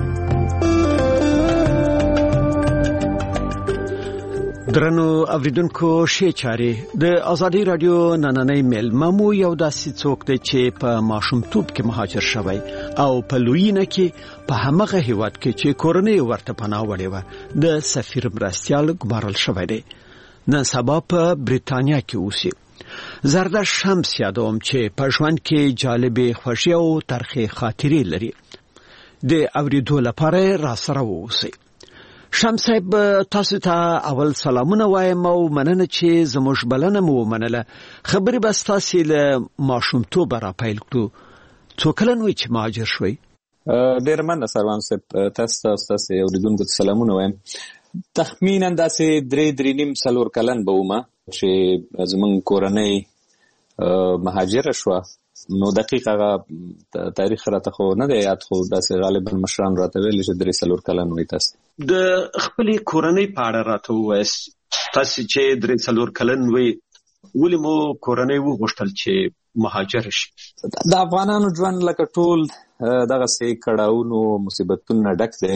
درنو اوریدونکو شې چاري د ازادي رادیو نننۍ مېلمه مو یو داسې څوک دی چې په ماشومتوب کې مهاجر شوی او په لویینه کې په همغه هیواد کې چې کورنۍ ورته پناه وړې و د سفیر مرستیال ګمارل شوی دی. نن سبا په بریتانیا کې اوسي. زردش شمس یادوم چې په ژوند کې جالبې خوښي او ترخې خاطرې لري. د اوریدو لپاره را سره اوسئ. شمس صاحب تاسو ته اول سلامونه وایم او مننه چې زموږ بلنه مو ومنله. خبرې بس تاسو له ماشومتوب را پیل کړو. څو کلن وي چې مهاجر شوي؟ ډېر مننه سروان صاحب، تاسو تاسو اوریدونکو ته سلامونه وایم. تخمینا داسې درې درې نیم څلور کلن به ومه چې زمونږ کورنۍ مهاجره شوه. نو دقیق هغه تاریخ راته خو نه دی یاد، خو داسې غالبا مشران راته ویلي چې درې څلور کلن وي. تاسو د خپلې کورنۍ په اړه راته ووایاست. تاسو چې درې څلور کلن وي ولې مو کورنۍ وغوښتل چې مهاجر شي؟ د افغانانو ژوند لکه ټول دغسې کړاوونو مصیبتونو ډک دی.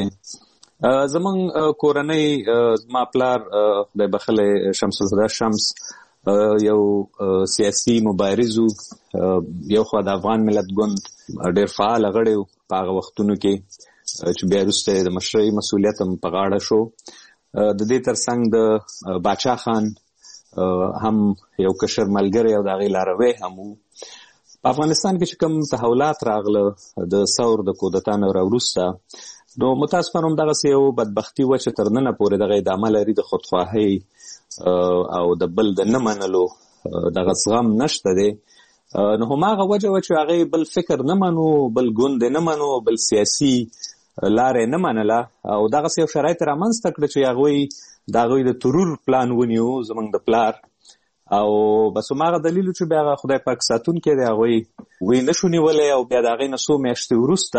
زمونږ کورنۍ، زما پلار خدای بخښلی شمس الهدى شمس یو سیاسي مبارز و، یو خوا د افغان ملت ګوند ډېر فعال غړی و په هغه وختونو کې چې بیا وروسته د مشرۍ مسؤلیت هم په غاړه شو. د دې ترڅنګ د باچا خان هم یو کشر ملګری او د هغې لاروی هم و. په افغانستان کې چې کوم تحولات راغله د ثور د کودتا نه راوروسته، نو متاسفانه هم دغسې یو بدبختي وه چې تر ننه پورې دغه ادامه لري. د خودخواهۍ او د بل د نه منلو دغه زغم نشته دی. نو هماغه وجه وه چې هغې بل فکر نه منو، بل ګوند نه منو، بل سیاسي لارې نه منله او دغسې یو شرایط رامنځته کړه چې هغوی د هغوی د ترور پلان ونیو. زموږ د پلار او بس هغه دلیل چې بیا خدای پاک ساتون کې دی هغه وی نشو نیولې او بیا د هغې نه څو میاشتې وروسته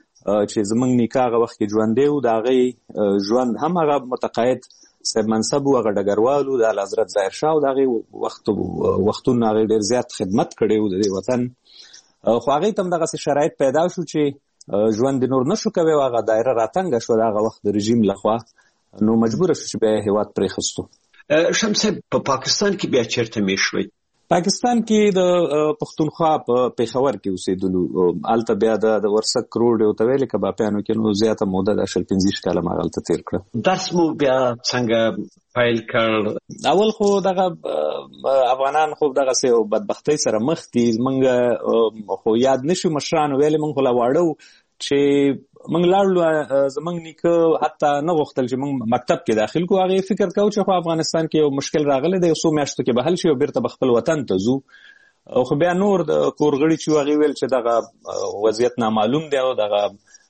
چې زمونږ نیکه هغه وخت کې ژوندی و د هغې ژوند هم هغه متقاعد صاحب منصب و هغه ډګروال و د اعلیحضرت ظاهر شاه و د هغې وخت وختونه هغې ډېر زیات خدمت کړی و د دې وطن خو هغې ته هم دغسې شرایط پیدا شو چې ژوند نور نشو کوی او هغه دایره راتنګه شوه د هغه وخت د رژیم لخوا نو مجبوره شو چې بیا یې هېواد پرېښستو. شمس صاحب په پاکستان کې بیا چیرته میشت شوئ؟ پاکستان کې د پښتونخوا په پیښور کې اوسېدلو. هلته بیا د ورسک روډ یو ته ویلې کبابیانو کې نو زیاته موده د شل پنځه ویشت کاله ما هلته تېر کړه. درس مو بیا څنګه پیل کړ؟ اول خو دغه افغانان خو دغسې یو بدبختۍ سره مخ دي. موږ خو یاد نشو مشرانو ویلې موږ خو لا واړه وو چې موږ لاړلو زموږ نیکه حتی نه غوښتل چې موږ مکتب کې داخل کړو. هغې فکر کوو چې خو افغانستان کې یو مشکل راغلی دی یو څو میاشتو کې به حل شي او بیرته به خپل وطن ته ځو. خو بیا نور د کور غړي چې هغې ویل چې دغه وضعیت نامعلوم دی او دغه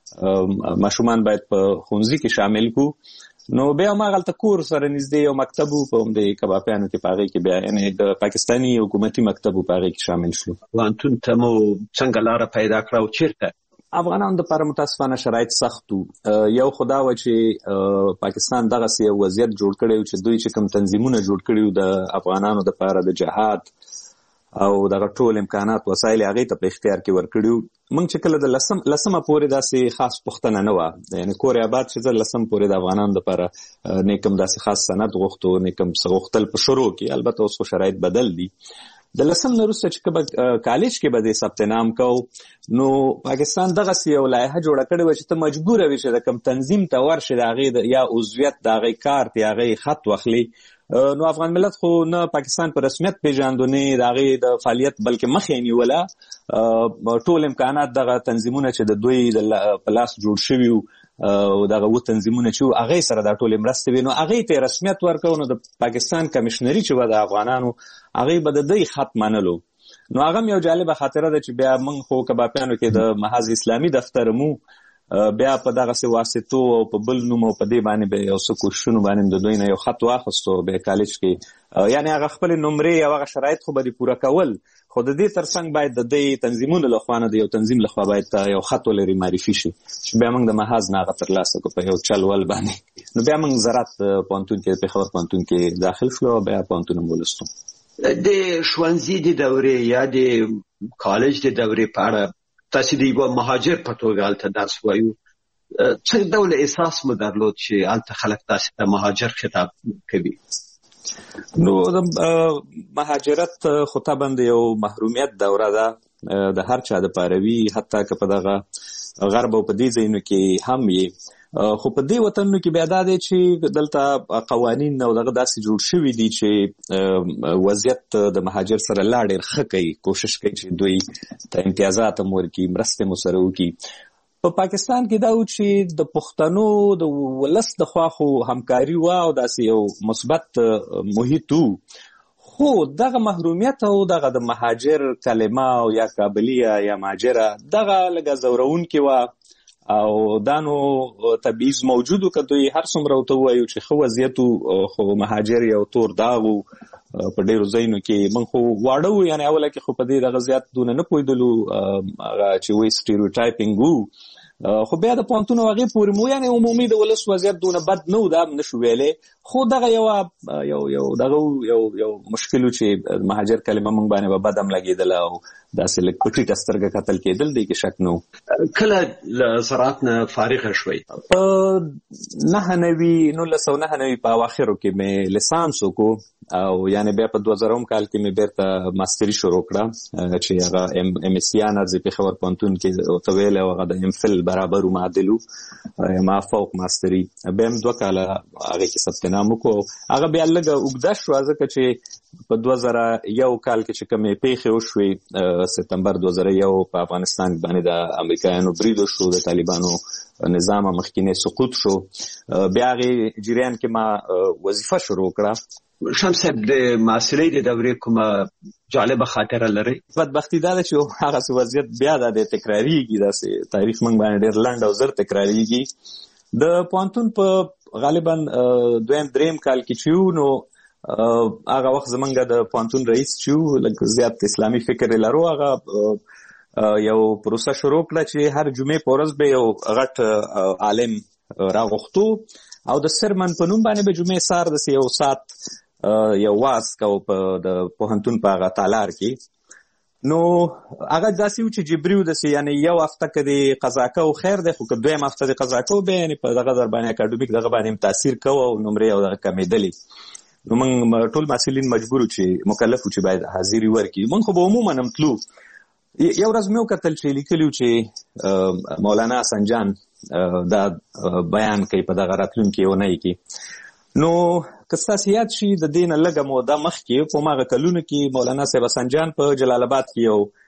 ماشومان باید په ښوونځي کې شامل کړو. نو بیا هماغلته کور سره نږدې یو مکتب و په همدې کبابیانو کې په هغې کې بیا یعنې د پاکستاني حکومتي مکتب و په هغې کې شامل شلو. پوهنتون ته مو څنګه لاره پیدا کړه او چیرته؟ افغانانو دپاره متاسفانه شرایط سخت وو. یو خو دا وه چې پاکستان دغسې یو وضعیت جوړ کړی و چې دوی چې کوم تنظیمونه جوړ کړي وو د افغانانو دپاره د جهاد او دغه ټول امکانات وسایل هغې ته په اختیار کې ورکړي وو. موږ چې کله د لسم لسمه پورې داسې خاص پوښتنه نه وه یعنې کور آباد چې زه لسم پورې د افغانانو دپاره نه کوم داسې خاص سند غوښتو نه کوم څه غوښتل په شروع کې. البته اوس خو شرایط بدل دي. د لسم نه وروسته چې کله کالج کې به دې ثبت نام کو نو پاکستان دغسې یو لایحه جوړه کړې وه چې ته مجبوره وې چې د کوم تنظیم ته ورشې د هغې یا عضویت د هغې کارت یا هغې خط واخلي. نو افغان ملت خو نه پاکستان په رسمیت پېژاندو نه د هغې د فعالیت بلکې مخ یې نیوله. ټول امکانات دغه تنظیمونه چې د دوی په لاس جوړ شوي وو او دغه و تنظیمونه چې وو هغې سره دا ټولې مرستې وې نو هغې ته یې رسمیت ورکو. نو د پاکستان کمیشنري چې وه د افغانانو هغې به د دوی خط منلو. نو هغه هم یو جالبه خاطره ده چې بیا موږ خو کبابیانو کې د محض اسلامي دفتر مو بیا په دغسې واسطو او په بل نوم او په دې باندې به یو څه کوششونو باندې د دوی نه یو خط واخیستو بیا کالج کې یعنې هغه خپلې نمرې او هغه شرایط خو به دې پوره کول خو د دې ترڅنګ باید د دې تنظیمونو لخوا نه د یو تنظیم لخوا باید یو خط ولري معرفي شي چې بیا موږ د محض نه هغه ترلاسه کړو په یو چل ول باندې. نو بیا موږ زراعت پوهنتون کې پېښور پوهنتون کې داخل شلو او بیا پوهنتون هم ولوستو. د ښوونځي د دورې یا د کالج د دورې په اړه تاسې د یوه مهاجر په توګه هلته درس وایو څه ډول احساس مو درلود چې هلته خلک تاسې ته مهاجر خطاب کوي؟ نو د مهاجرت خو طبعا د یو محرومیت دوره ده د هر چا دپاره وي حتی که په دغه غرب او په دې ځایونو کې هم یې. خو په دې وطنونو کې بیا دا دی چې دلته قوانین او دغه داسې جوړ شوي دي چې وضعیت د مهاجر سره لا ډېر ښه کوي کوشش کوي چې دوی ته امتیازات هم ورکړي مرستې مو سره وکړي. په پاکستان کې دا و چې د پښتنو د ولس د خوا خو همکاري وه او داسې یو مثبت محیط و خو دغه محرومیت او دغه د مهاجر کلمه او یا کابلیه یا مهاجره دغه لږه ځورونکې وه او دا نو تبعیض موجود و که دوی هر څومره ورته ووایو چې ښه وضعیت و خو مهاجر یو تور داغ و په ډېرو ځایونو کې موږ خو واړه وو یعنې اوله کې خو په دې دغه زیات دونه نه پوهېدلو هغه چې وایي سټیریوټایپینګ وو خو بیا د پوهنتون هغې پورې مو یعنې عمومي د ولس وضعیت دونه بد نه و دا هم نه شو ویلی خو دغه یوه یو یو دغه یو یو مشکل و چې مهاجر کلمه موږ باندې به بد هم لګېدله او داسې لږ په ټیټه سترګه کتل کېدل دی کې شک نه و. کله له زراعت نه فارغه شوئ؟ په نهه نوي نولس سوه نهه نوي په اواخرو کې مې لیسانس وکړو او یعنې بیا په دوه زرم کال کې مې بیرته ماستري شروع کړه چې هغه ام اس سی آنرز یې پېښور پوهنتون کې ورته ویلی او هغه د ام فل برابر و معادل و ما فوق ماستري بیا هم دوه کاله هغې کې ثبت نام وکړو. هغه بیا لږه اوږده شوه ځکه چې په دوه زره یو کال کې چې کومې پیښې وشوې سپتمبر دوه زره یو په افغانستان باندې د امریکایانو برید وشو د طالبانو نظام مخکینی سقوط شو بیا هغې جریان کې ما وظیفه شروع کړه. شمس صاحب د معاصرې د دورې کومه جالبه خاطره لرئ؟ بدبختي دا ده چې هغسې وضعیت بیا دا دی تکراریږي داسې تاریخ موږ باندې ډېر لنډ او زر تکراریږي. د پوهنتون په غالبا دویم دریم کال کې چې یو نو هغه وخت زمونږ د پوهنتون رئیس چې لږ زیات اسلامي فکر لرو، هغه یو پروسه شروع کړه چې هر جمعې په ورځ به یو غټ عالم راغوښتو او د سرمن په نوم باندې به جمعې سهار داسې یو ساعت یو واعظ کوو په د پوهنتون په هغه تالار کې. نو هغه داسې و چې جبري و داسې، یعنی یو هفته که دې قضا کوو خیر دی، خو که دویم هفته دې قضا کوو بیا یعنې په دغه در باندې اکاډمیک دغه باندې هم تاثیر کوو او نمرې او دغه کمېدلې. نو موږ ټول محصلین مجبور وو چې مکلف وو چې باید حاضري ورکړي. موږ خو به عموما هم تلو. یو ورځ مې وکتل چې لیکلي وو چې مولانا حسن جان دا بیان کوي په دغه راتلونکي اونۍ کې. نو که ستاسې یاد شي د دې نه لږه موده مخکې په هماغه کلونو کې مولانا صاحب حسن جان په جلال آباد کې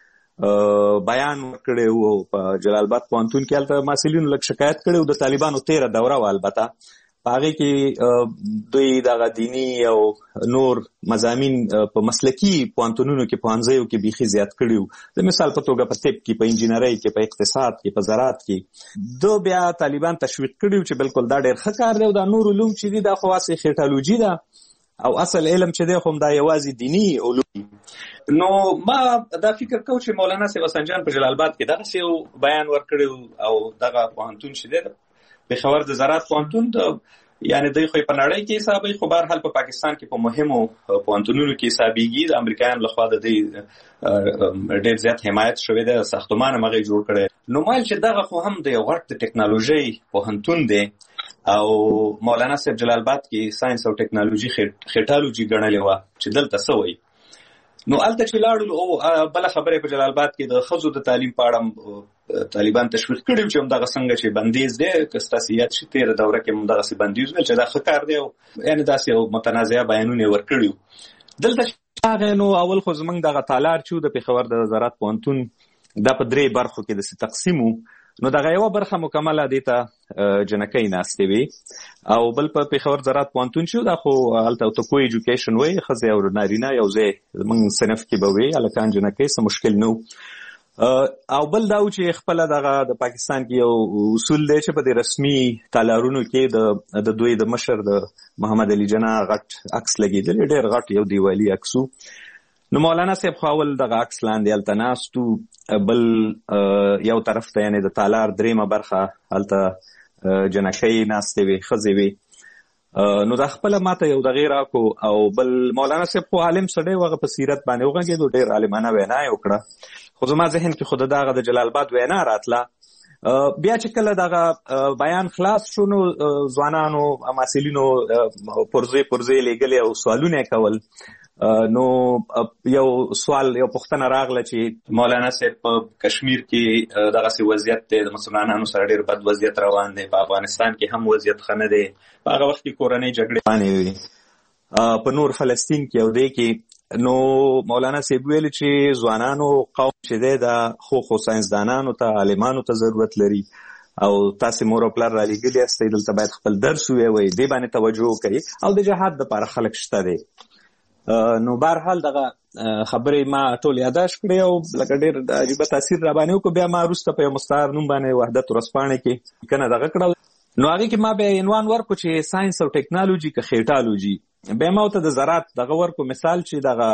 یو بیان ورکړی و په جلال آباد پوهنتون کې. هلته محصلینو لږ شکایت کړی و د طالبانو تېره دوره وه، البته په هغې کې دوی دغه دیني او نور مضامین په مسلکي پوهنتونونو کې پوهنځیو کې بیخي زیات کړي وو. د مثال په توګه په طب کې، په انجینرۍ کې، په اقتصاد کې، په زراعت کې. دو بیا طالبان تشویق کړي وو چې بلکل دا ډېر ښه کار دی او دا نور علوم چې دي دا خو هسې خیټالوجي ده او اصل علم چې دی خو دا یوازې دیني علوم. نو ما دا فکر کوم چې مولانا صاحب حسن جان په جلال آباد کې دغسې یو بیان ورکړی او دغه پوهنتون چې دی پېښور د زراعت پوهنتون د یعنی دوی خو په نړۍ کې حسابوي، خو بهرحال په پاکستان کې په مهمو پوهنتونونو کې حسابېږي. د امریکایانو لخوا د دوی ډېر زیات حمایت شوی دی، ساختمان هم هغې جوړ کړی. نو مایل چې دغه خو هم د یو غټ د ټکنالوژۍ پوهنتون دی او مولانا صاحب جلال آباد کې ساینس او ټکنالوژي خیټالوجي ګڼلې وه چې دلته څه وایي. نو هلته چې لاړو او بله خبره په جلال آباد کې د ښځو د تعلیم په اړه طالبان تشویق کړي چې همدغه څنګه چې بندیز دی، که ستاسې یاد شي تېره دوره کې هم همدغسې بندیز ویل چې دا ښه کار دی او یعنې داسې یو متنازعه بیانونه یې ورکړي وو. دلته چې راغی نو اول خو زموږ دغه تالار چې و د پېښور د زراعت پوهنتون دا په درې برخو کې داسې تقسیم و. نو دغه یوه برخه مکمله دې ته جنکۍ ناستې وې او بل په پېښور زراعت پوهنتون چې و دا خو هلته توکو ایجوکیشن وایي، ښځې او نارینه یو ځای زموږ صنف کې به وې، هلکان جنکۍ څه مشکل نه و. او بل دا و چې خپله دغه د پاکستان کې یو اصول دی چې په دې رسمي تالارونو کې د دوی د مشر د محمد علي جناح غټ عکس لګېدلی، ډېر غټ یو دیوالي عکس و. نو مولانا صاحب خو اول دغه عکس لاندې هلته ناست و، بل یو طرف ته یعنې د تالار درېیمه برخه هلته جنکۍ ناستې وې، ښځې وې. نو دا خپله ماته یو دغې راکو او بل مولانا صاحب خو عالم سړی و، هغه په سیرت باندې وغږېدو، ډېر عالمانه وینا یې وکړه. خو زما ذهن کې خو د دغه د جلال آباد وینا راتله. بیا چې کله دغه بیان خلاص شو نو ځوانانو محصلینو پرزې پرزې لیږلې او سوالونه یې کول. نو یو سوال یو پوښتنه راغله چې مولانا صاحب په کشمیر کې دغسې وضعیت دی، د مسلمانانو سره ډېر بد وضعیت روان دی، په افغانستان کې هم وضعیت ښه نه دی، په هغه وخت کې کورنۍ جګړې روانې وې، په نور فلسطین کې او دې کې. نو مولانا صاحب ویل چې ځوانانو قوم چې دی دا خو خو ساینسدانانو ته عالمانو ته ضرورت لري او تاسې مور او پلار رالیږلي یاستئ، دلته باید خپل درس ووایئ، دې باندې توجه وکړئ او د جهاد دپاره خلک شته دی. نو بهرحال دغه خبرې ما ټول یاداشت کړې او لکه ډېر عجیبه تاثیر را باندې وکړو. بیا ما وروسته په یو مستعار نوم باندې وحدت ورځپاڼې کې لیکنه دغه کړه. نو هغې کې ما بیا عنوان ورکړو چې ساینس او ټکنالوژي که خیټالوجي. بیا ما ورته د زراعت دغه ورکړو مثال چې دغه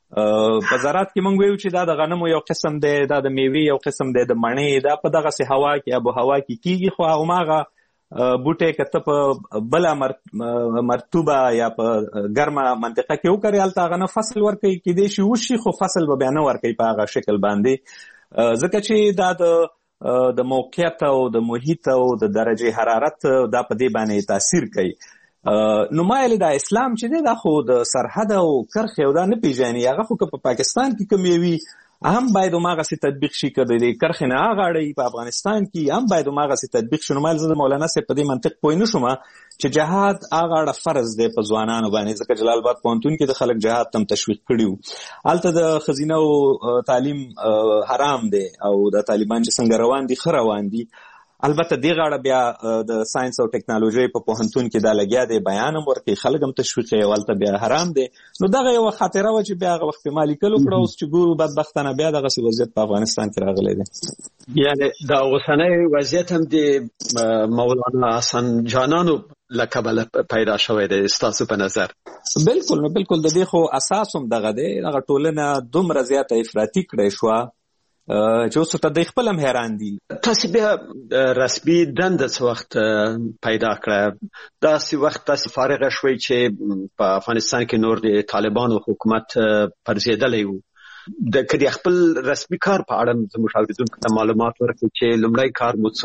په زراعت کې موږ ویو چې دا د غنمو یو قسم دی، دا د میوې یو قسم دی، د مڼې دا په دغسې هوا کې آب و هوا کې کېږي، خو هماغه بوټی که ته په بله مرطوبه یا په ګرمه منطقه کې وکرې هلته هغه نه فصل ورکوي، کیدای شي وشي خو فصل به بیا نه ورکوي په هغه شکل باندې، ځکه چې دا د د موقعیت او د محیط او د درجې حرارت دا په دې باندې تاثیر کوي. نو ما ویلې دا اسلام چې دی دا خو د سرحد او کرښې او دا نه پېژني، هغه خو که په پاکستان کې کوم یوي هم باید هماغسې تطبیق شي، که د کرښې نه هغاړئ په افغانستان کې هم باید هماغسې تطبیق شي. نو ما زه د مولانا صاحب په دې منطق پوه نه شوم چې جهاد هغه فرض دی په ځوانانو باندې، ځکه جلال آباد پوهنتون کې د خلک جهاد ته هم تشویق کړي وو. هلته د ښځینهو تعلیم حرام دی او د طالبان چې څنګه روان دي ښه روان دي. البته دې غاړه بیا د ساینس او ټکنالوژۍ په پوهنتون کې دا لګیا دی، بیان هم ورکوي، خلک هم تشویق کوي، هلته بیا حرام دی. نو دغه یوه خاطره وه چې بیا هغه وخت ما لیکل وکړه. اوس چې ګورو بدبختانه بیا دغسې وضعیت په افغانستان کې راغلی دی. یعنې د اوسنی وضعیت هم د مولانا حسن جانانو لکبل پیدا شوی دی ستاسو په نظر؟ بالکل نو بالکل د دې خو اساس هم دغه دی، دغه ټولنه دومره زیاته افراطي کړی شوه چې اوس ته د خپل هم حیران دي. تاسو بیا رسمي دنده څه وخت پیدا کړه؟ داسې وخت تاسو فارغه شوئ چې په افغانستان کې نور د طالبانو حکومت پرځېدلی و. د کدي خپل رسمي کار په اړه زموږ اوریدونکو ته معلومات ورکړئ چې لومړی کار مو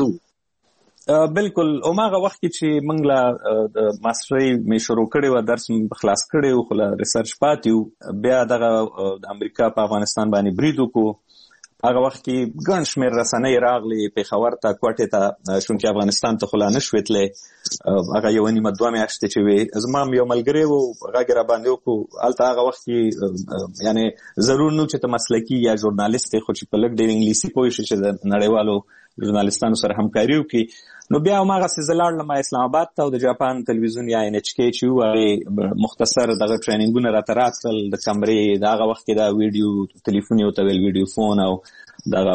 څه؟ بالکل هماغه وخت کې چې موږ له د ماسترۍ مې شروع کړې وه، درس مې خلاص کړی و، خو له ریسرچ پاتې و. بیا دغه د امریکا په افغانستان باندې برید وکړو. هغه وخت کې ګڼ شمېر رسنۍ راغلې پېښور ته، کوټې ته، چونکې افغانستان ته خو لا نه شوې تللی. هغه یوه نیمه دوه میاشتې چې وې، زما هم یو ملګری و غږ یې راباندې وکړو. هلته هغه وخت کې یعنې ضرور نه و چې ته مسلکي یا ژورنالست یې، خو چې په لږ ډېر انګلیسي پوه شي چې د نړیوالو ژورنالستانو سره همکاري وکړي. نو بیا هماغسې زه لاړلم اسلام آباد ته، او د جاپان تلویزیون یا ان ایچ کې چې و هغې مختصر دغه ټریننګونه راته راکړل. د کمرې د هغه وخت کې دا ویډیو ټلیفون یې ورته ویل، ویډیو فون، او دغه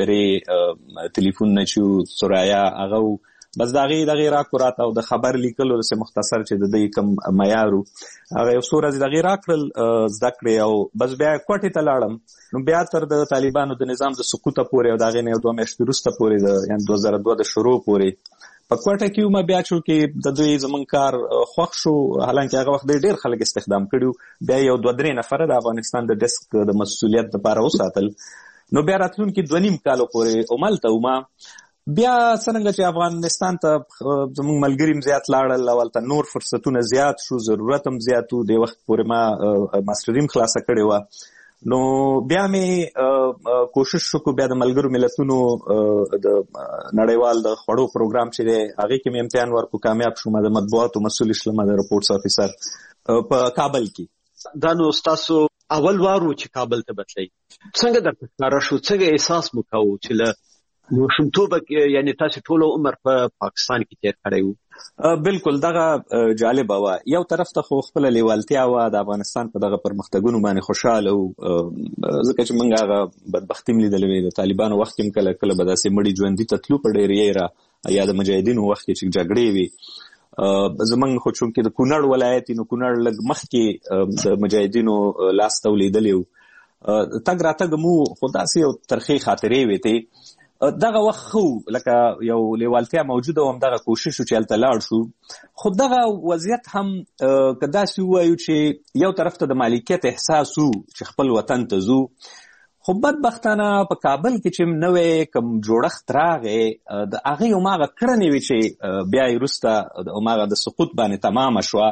مخابرې ټلیفونونه چې سرایا هغه و. بس د هغې د هغې راکړو راته، او د خبر لیکلو داسې مختصر چې د دوی کوم معیار و هغه یو څو ورځې د هغې راکړل زده کړې، او بس بیا کوټې ته لاړم. نو بیا تر د طالبانو د نظام د سقوطه پورې او د هغې نه یو دوه میاشتې وروسته پورې د یعنې دوه زره دوه د شروع پورې په کوټه کې وم. بیا چونکې د دوی زموږ کار خوښ شو، حالانکې هغه وخت ډېر خلک استخدام کړي، بیا یو دوه درې نفره د افغانستان د ډیسک د مسؤلیت دپاره وساتل. نو بیا راتلونکي دوه نیم کالو پورې همالته وم. بیا څرنګه چې افغانستان ته زموږ ملګري هم زیات لاړل، او هلته نور فرصتونه زیات شو، ضرورت هم زیات و. دې وخت پورې ما ماسټري هم خلاصه کړې وه. نو بیا مې کوشش وکړو، بیا د ملګرو ملتونو د نړیوال د خوړو پروګرام چې دی هغې کې مې امتحان ورکړو، کامیاب شوم. د مطبوعاتو مسؤل شلم، د رپورټس افیسر په کابل کې. دا نو ستاسو اول وار و چې کابل ته بتلی، څنګه درته ښکاره شو؟ څنګه احساس مو کوو چې له ماشومتوبه کې یعنې تاسو ټول عمر په پاکستان کې تېر کړی و؟ بالکل دغه جالبه وه. یو طرف ته خو خپله لیوالتیا وه، د افغانستان په دغه پرمختګونو باندې خوشحاله وو، ځکه چې موږ هغه بدبختي هم لیدلې وې. د طالبانو وخت کې هم کله کله به داسې مړي ژوندي ته تلو په ډېر یېره، یا د مجاهدینو وخت کې چې جګړې وې. زموږ خو چونکې د کونړ ولایت نو کونړ لږ مخکې د مجاهدینو لاس ته ولیدلی و. تګ راتګ مو خو داسې یو ترخې خاطرې وې ته. دغه وخت خو لکه یو لیوالتیا موجوده و، همدغه کوشش و چې هلته لاړ شو. خو دغه وضعیت هم که داسې ووایو چې یو طرف ته د مالکیت احساس و چې خپل وطن ته ځو، خو بدبختانه په کابل کې چې نوی کوم جوړښت راغی، د هغې هماغه کړنې وې چې بیا یې وروسته هماغه د سقوط باندې تمامه شوه.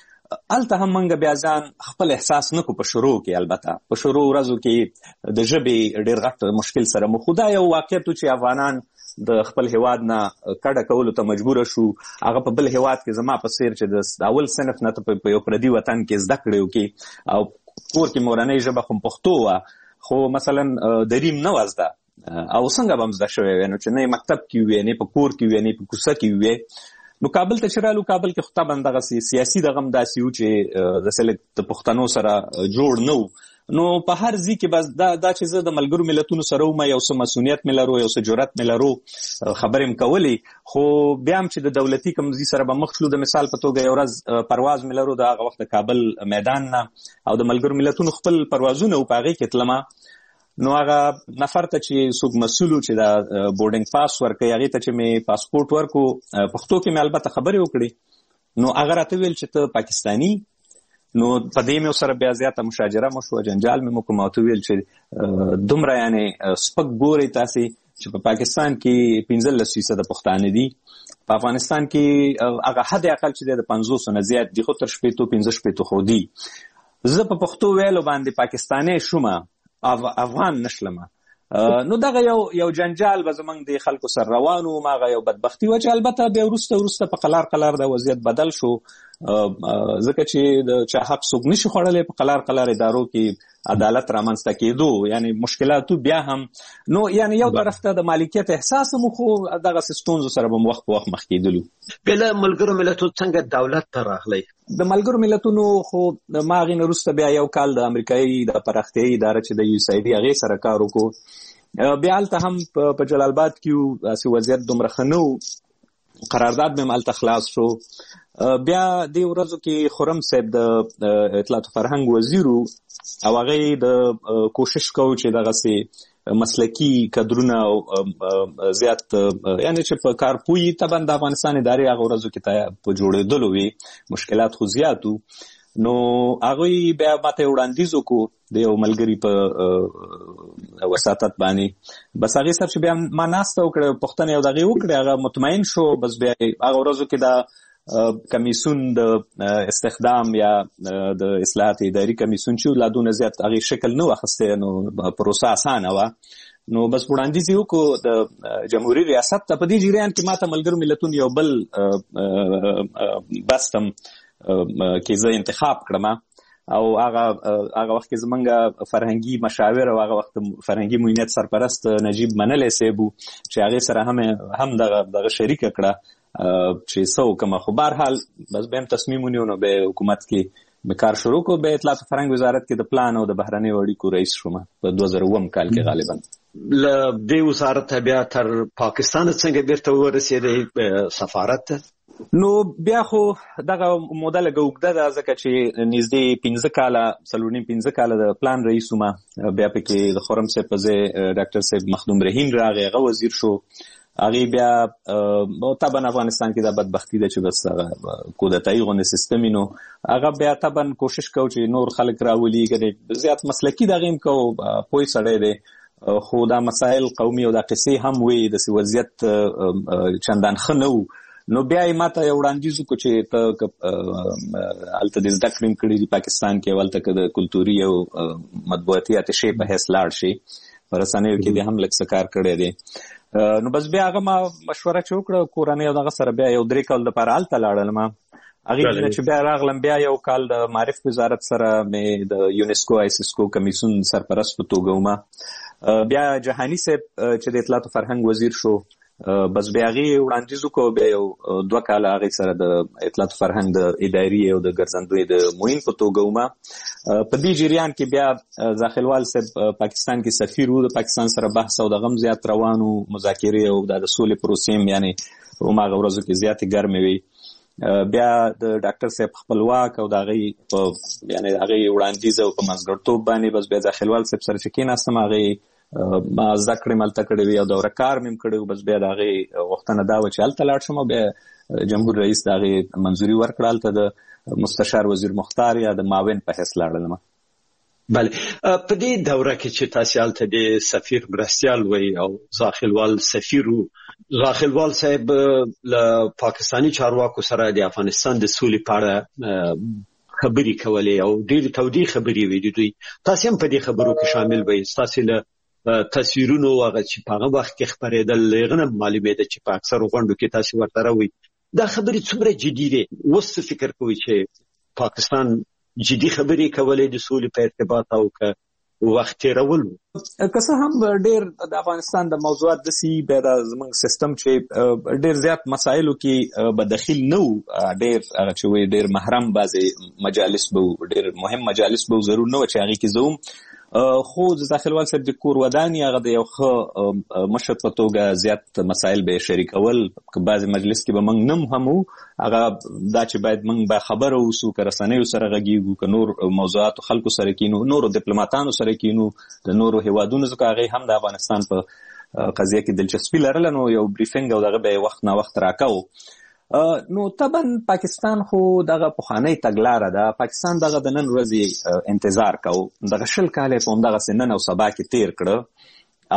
هلته هم موږ بیا ځان خپل احساس نه کړو په شروع کې. البته په شروع ورځو کې د ژبې ډېر غټ مشکل سره مخ وو. دا یو واقعیت و چې افغانان د خپل هیواد نه کډه کولو ته مجبوره شو. هغه په بل هیواد کې زما په څېر چې د اول صنف نه ته په یو پردي وطن کې زده کړې وکړي، او کور کې مورنۍ ژبه خو پښتو وه، خو مثلا دریم نه وه زده، او څنګه به هم زده شوی وی، نو چې نه مکتب کې وی، نه په کور کې وی، نه په کوڅه کې وی. نو کابل ته چې رالو، کابل کې خو طبعا دغسې سیاسي دغه هم داسې و چې داسې لږ د پښتنو سره جوړ نه و. نو په هر ځای کې بس دا دا چې زه د ملګرو ملتونو سره وم، یو څه مسؤلیت مې لرو، یو څه جرأت مې لرو، خبرې مې کولې. خو بیا هم چې د دولتي کوم ځای سره به مخ شلو، د مثال په توګه یو ورځ پرواز مې لرو د هغه وخت د کابل میدان نه، او د ملګرو ملتونو خپل پروازونه و، په هغې کې تلمه. نو هغه نفر ته چې څوک مسؤل چې دا بورډینګ پاس ورکوي، هغې ته چې مې پاسپورټ ورکو، پښتو کې مې البته خبرې وکړې. نو هغه راته ویل چې ته پاکستاني. نو په دې مې ورسره بیا زیاته مشاجره مو شوه، جنجال مې وکړو. ما ورته ویل چې دومره یعنې سپک ګورئ تاسې چې په پاکستان کې پنځلس فیصده پښتانه دي، په افغانستان کې هغه حد اقل چې دی د پنځوسو نه زیات دي، خو تر شپېتو پنځه شپېتو خو دي. زه په پښتو ویلو باندې پاکستانی شومه، افغان نشلمه. نو دغه یو یو جنجال به زموږ د خلکو سره روان و. هغه یو بدبختي وه چې البته بیا وروسته وروسته په قلار قلار د وضعیت بدل شو، ځکه چې د چا حق څوک نشي خوړلی. په قلار قلار ادارو کې عدالت رامنځته کېدو، یعنی مشکلاتو بیا هم نو یعنی یو طرف ته د مالکیت احساس مو، خو دغسې ستونزو سره به مو وخت په وخت مخ کېدلو. بیا له ملګرو ملتونو څنګه دولت ته راغلی؟ د ملګرو ملتونو خو ما هغې نه وروسته بیا یو کال د امریکایي د پراختیایي اداره چې د یو ایس آی ډي هغې سره کار وکړو. بیا هلته هم په جلال آباد کې داسې وضعیت دومره ښه نه و، قرارداد مې هم هلته خلاص شو. بیا د ورځو کې خرم صاحب د اطلاعات او فرهنګ وزیرو او هغه د کوشش کوي چې دغه سي مسلکی کادرونه او زیات یعنی چې په کار پوي تبند افغانستان ادارې هغه ورځو کې ته په جوړېدلو وي مشکلات خو زیاتو نو هغه بیا ماته وړاندیز وکړو د یو ملګری په وساتت باندې بس هغه سره چې بیا ما ناسته وکړه پښتنه یو دغه وکړه هغه مطمئن شو بس بیا هغه ورځو کې دا کمیسون د استخدام یا د اصلاحات اداري کمیسون چې لادونه زیات هغه شکل نه واخسته نو پروسه اسانه و نو بس وړاندیز یو کو د جمهوریت ریاست ته په دې جریان کې ماته ملګر ملتون یو بل بستم کې زه انتخاب کړم او هغه هغه وخت کې زمونږ فرهنګي مشاور او هغه وخت فرهنګي معینت سرپرست نجیب منلې سیبو چې هغه سره هم هم دغه دغه شریک کړه چې څو کوم خو بهر حال بس به هم تصمیم ونیو نو به حکومت کې به کار شروع کو به اطلاعات فرهنګ وزارت کې د پلان او د بهرنۍ اړیکو رئیس شوم په دوه زره اووه کال کې غالبا ل دې وزارت بیا تر پاکستان څنګه بیرته ورسېد سفارت نو بیا خو دغه موده لږ اوږده ده ځکه چې نږدې پنځه کاله څلور نیم پنځه کاله د پلان رئیس وم بیا پکې د خرم صاحب په ځای ډاکټر صاحب مخدوم رحیم راغی هغه وزیر شو هغه بیا طبعا افغانستان کې د بدبختی ده چې بس کودتایي غونې سیستم نو هغه بیا طبعا کوشش کوي چې نور خلک راولي کړي زیات مسلکی دغه هم کو پوي سړی دی خو دا مسائل قومي او د قصې هم وي د وضعیت چندان خنو نو بیا یې ماته یو وړاندیز وکړو چې ته هلته د زده کړې کړي د پاکستان کې ولته که د کلتوري او مطبوعاتي اتشې په حیث لاړ شي په رسنیو کې دې هم لږ څه کار کړی دی نو بس بیا هغه ما مشوره چې وکړه کورنۍ او دغه سره بیا یو درې کال دپاره هلته لاړلم هغې نه چې بیا راغلم بیا یو کال د معارف وزارت سره مې د یونسکو آیسیسکو کمیسون سرپرست په توګه ومه بیا جهاني صاحب چې د اطلاعات فرهنګ وزیر شو بس بیا هغې وړاندیز وکړو بیا یو دوه کاله هغې سره د اطلاعات فرهنګ د اداري او د ګرځندوی د معین په توګه ومه په دې جریان کې بیا زاخلوال صاحب پاکستان کې سفیر و د پاکستان سره بحث او د غم زیات روانو مذاکرې او د سولې پروسې هم یعنې هماغه ورځو کې زیاتې ګرمې وي بیا د ډاکټر صاحب خپلواک او د هغې په یعنې هغې وړاندیز او په منځګړتوب باندې بس بیا زاخلوال صاحب سره چې کېناستم هغې ما زده کړې ملته کړې وي او دوره کار مې هم کړی و بس بیا د هغې غوښتنه دا وه چې هلته لاړ شم او بیا جمهور رئیس د هغې منظوري ورکړه هلته د مستشار وزیر مختار یا د معاون په حیث لاړلم بله په دې دوره کې چې تاسې هلته د سفیر مرستیال وی او زاخلوال سفیر و زاخلوال صاحب له پاکستاني چارواکو سره د افغانستان د سولې په اړه خبرې کولې او ډېرې تودې خبرې وې د دوی تاسې هم په دې خبرو کې شامل وئ ستاسې له تصویرونو هغه چې په هغه وخت کې خپرېدل هغه نه معلومېده چې په اکثرو غونډو کې تاسې ورته راوئ دا خبرې څومره جدي دي اوس څه فکر کوئ چې پاکستان جدي خبرې کولې د سولې په ارتباط او که وخت تېرول که څه هم ډېر د افغانستان د موضوعات داسې بیا د زموږ سیستم چې ډېر زیات مسایلو کې به دخیل نه و ډېر هغه چې وایي ډېر محرم بعضې مجالس به و ډېر مهم مجالس به و ضرور نه و چې هغې کې زه وم خو د زاخلوال صاحب د کور وداني هغه د یو ښه مشر په توګه زیات مسایل به یې شریکول که بعضې مجلس کې به موږ نه هم وو هغه دا چې باید موږ به خبره اوسو که رسنیو سره غږیږو که نور موضوعاتو خلکو سره کینو نورو ډیپلوماتانو سره کینو د نورو هیوادونو ځکه هغې هم د افغانستان په قضیه کې دلچسپي لرله نو یو بریفینګ او دغه به یې وخت ناوخت راکوو نو طبعا پاکستان خو دغه پخوانی تګلاره ده پاکستان دغه د نن ورځې انتظار کو دغه شل کال په همدغسې نن او سبا کې تیر کړه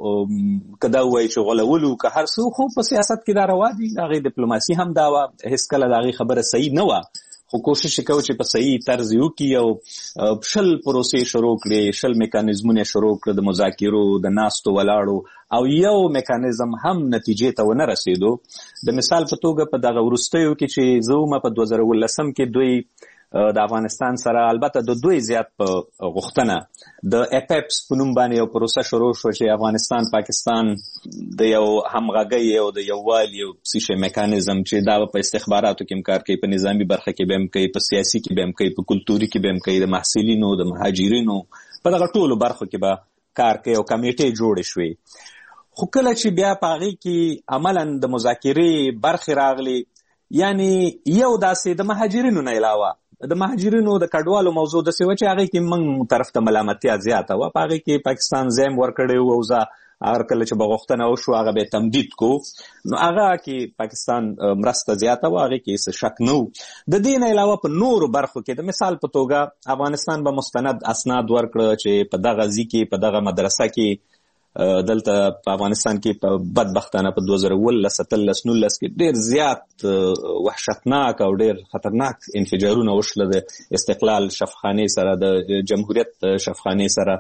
او که دا ووایي چې غولولو که هر څه خو په سیاست کې دا روا دي د هغې ډیپلوماسي هم دا وه هېڅ کله د هغې خبره صحیح نه وه خو کوشش یې کوو چې په صحیح طرز یې وکړي او شل پروسې شروع کړي شل میکانیزمونه شروع کړه د مذاکرو د ناستو ولاړو او یو میکانیزم هم نتیجې ته ونه رسېدو د مثال په توګه په دغه وروستیو کې چې زه ومه په دوه زره اوولسم کې دوی د افغانستان سره البته د دوی زیات په غوښتنه د اپیپس په نوم باندې یو پروسه شروع شو چې افغانستان پاکستان د یو همغږۍ او د یووالي یو څه میکانیزم چې دا په استخباراتو کې هم کار کوي په نظامي برخه کې به هم کوي په سیاسي کې به هم کوي په کلتوري کې به هم کوي د محصلینو د مهاجرینو په دغه ټولو برخو کې به کار کوي او کمیټې جوړې شوې خو کله چې بیا په هغې کې عملا د مذاکرې برخې راغلې یعنی یو داسې د مهاجرینو نه علاوه د مهاجرینو د کډوالو موضوع داسې وه چې هغې کې موږ طرف ته ملامتیا زیاته وه. په هغې کې پاکستان زیم ورکړی و او زه هر کله چې به غوښتنه وشو هغه به یې تمدید کو، نو هغه کې پاکستان مرسته زیاته وه، هغې کې څه شک نه و. د دې نه علاوه په نورو برخو کې د مثال په توګه افغانستان به مستند اسناد ورکړه چې په دغه ځي کې په دغه مدرسه کې دلته په افغانستان کې په بدبختانه په دوه زره اوولس اتلس نولس کې ډېر زیات وحشتناک او ډېر خطرناک انفجارونه وشله د استقلال شفخانې سره، د جمهوریت شفخانې سره،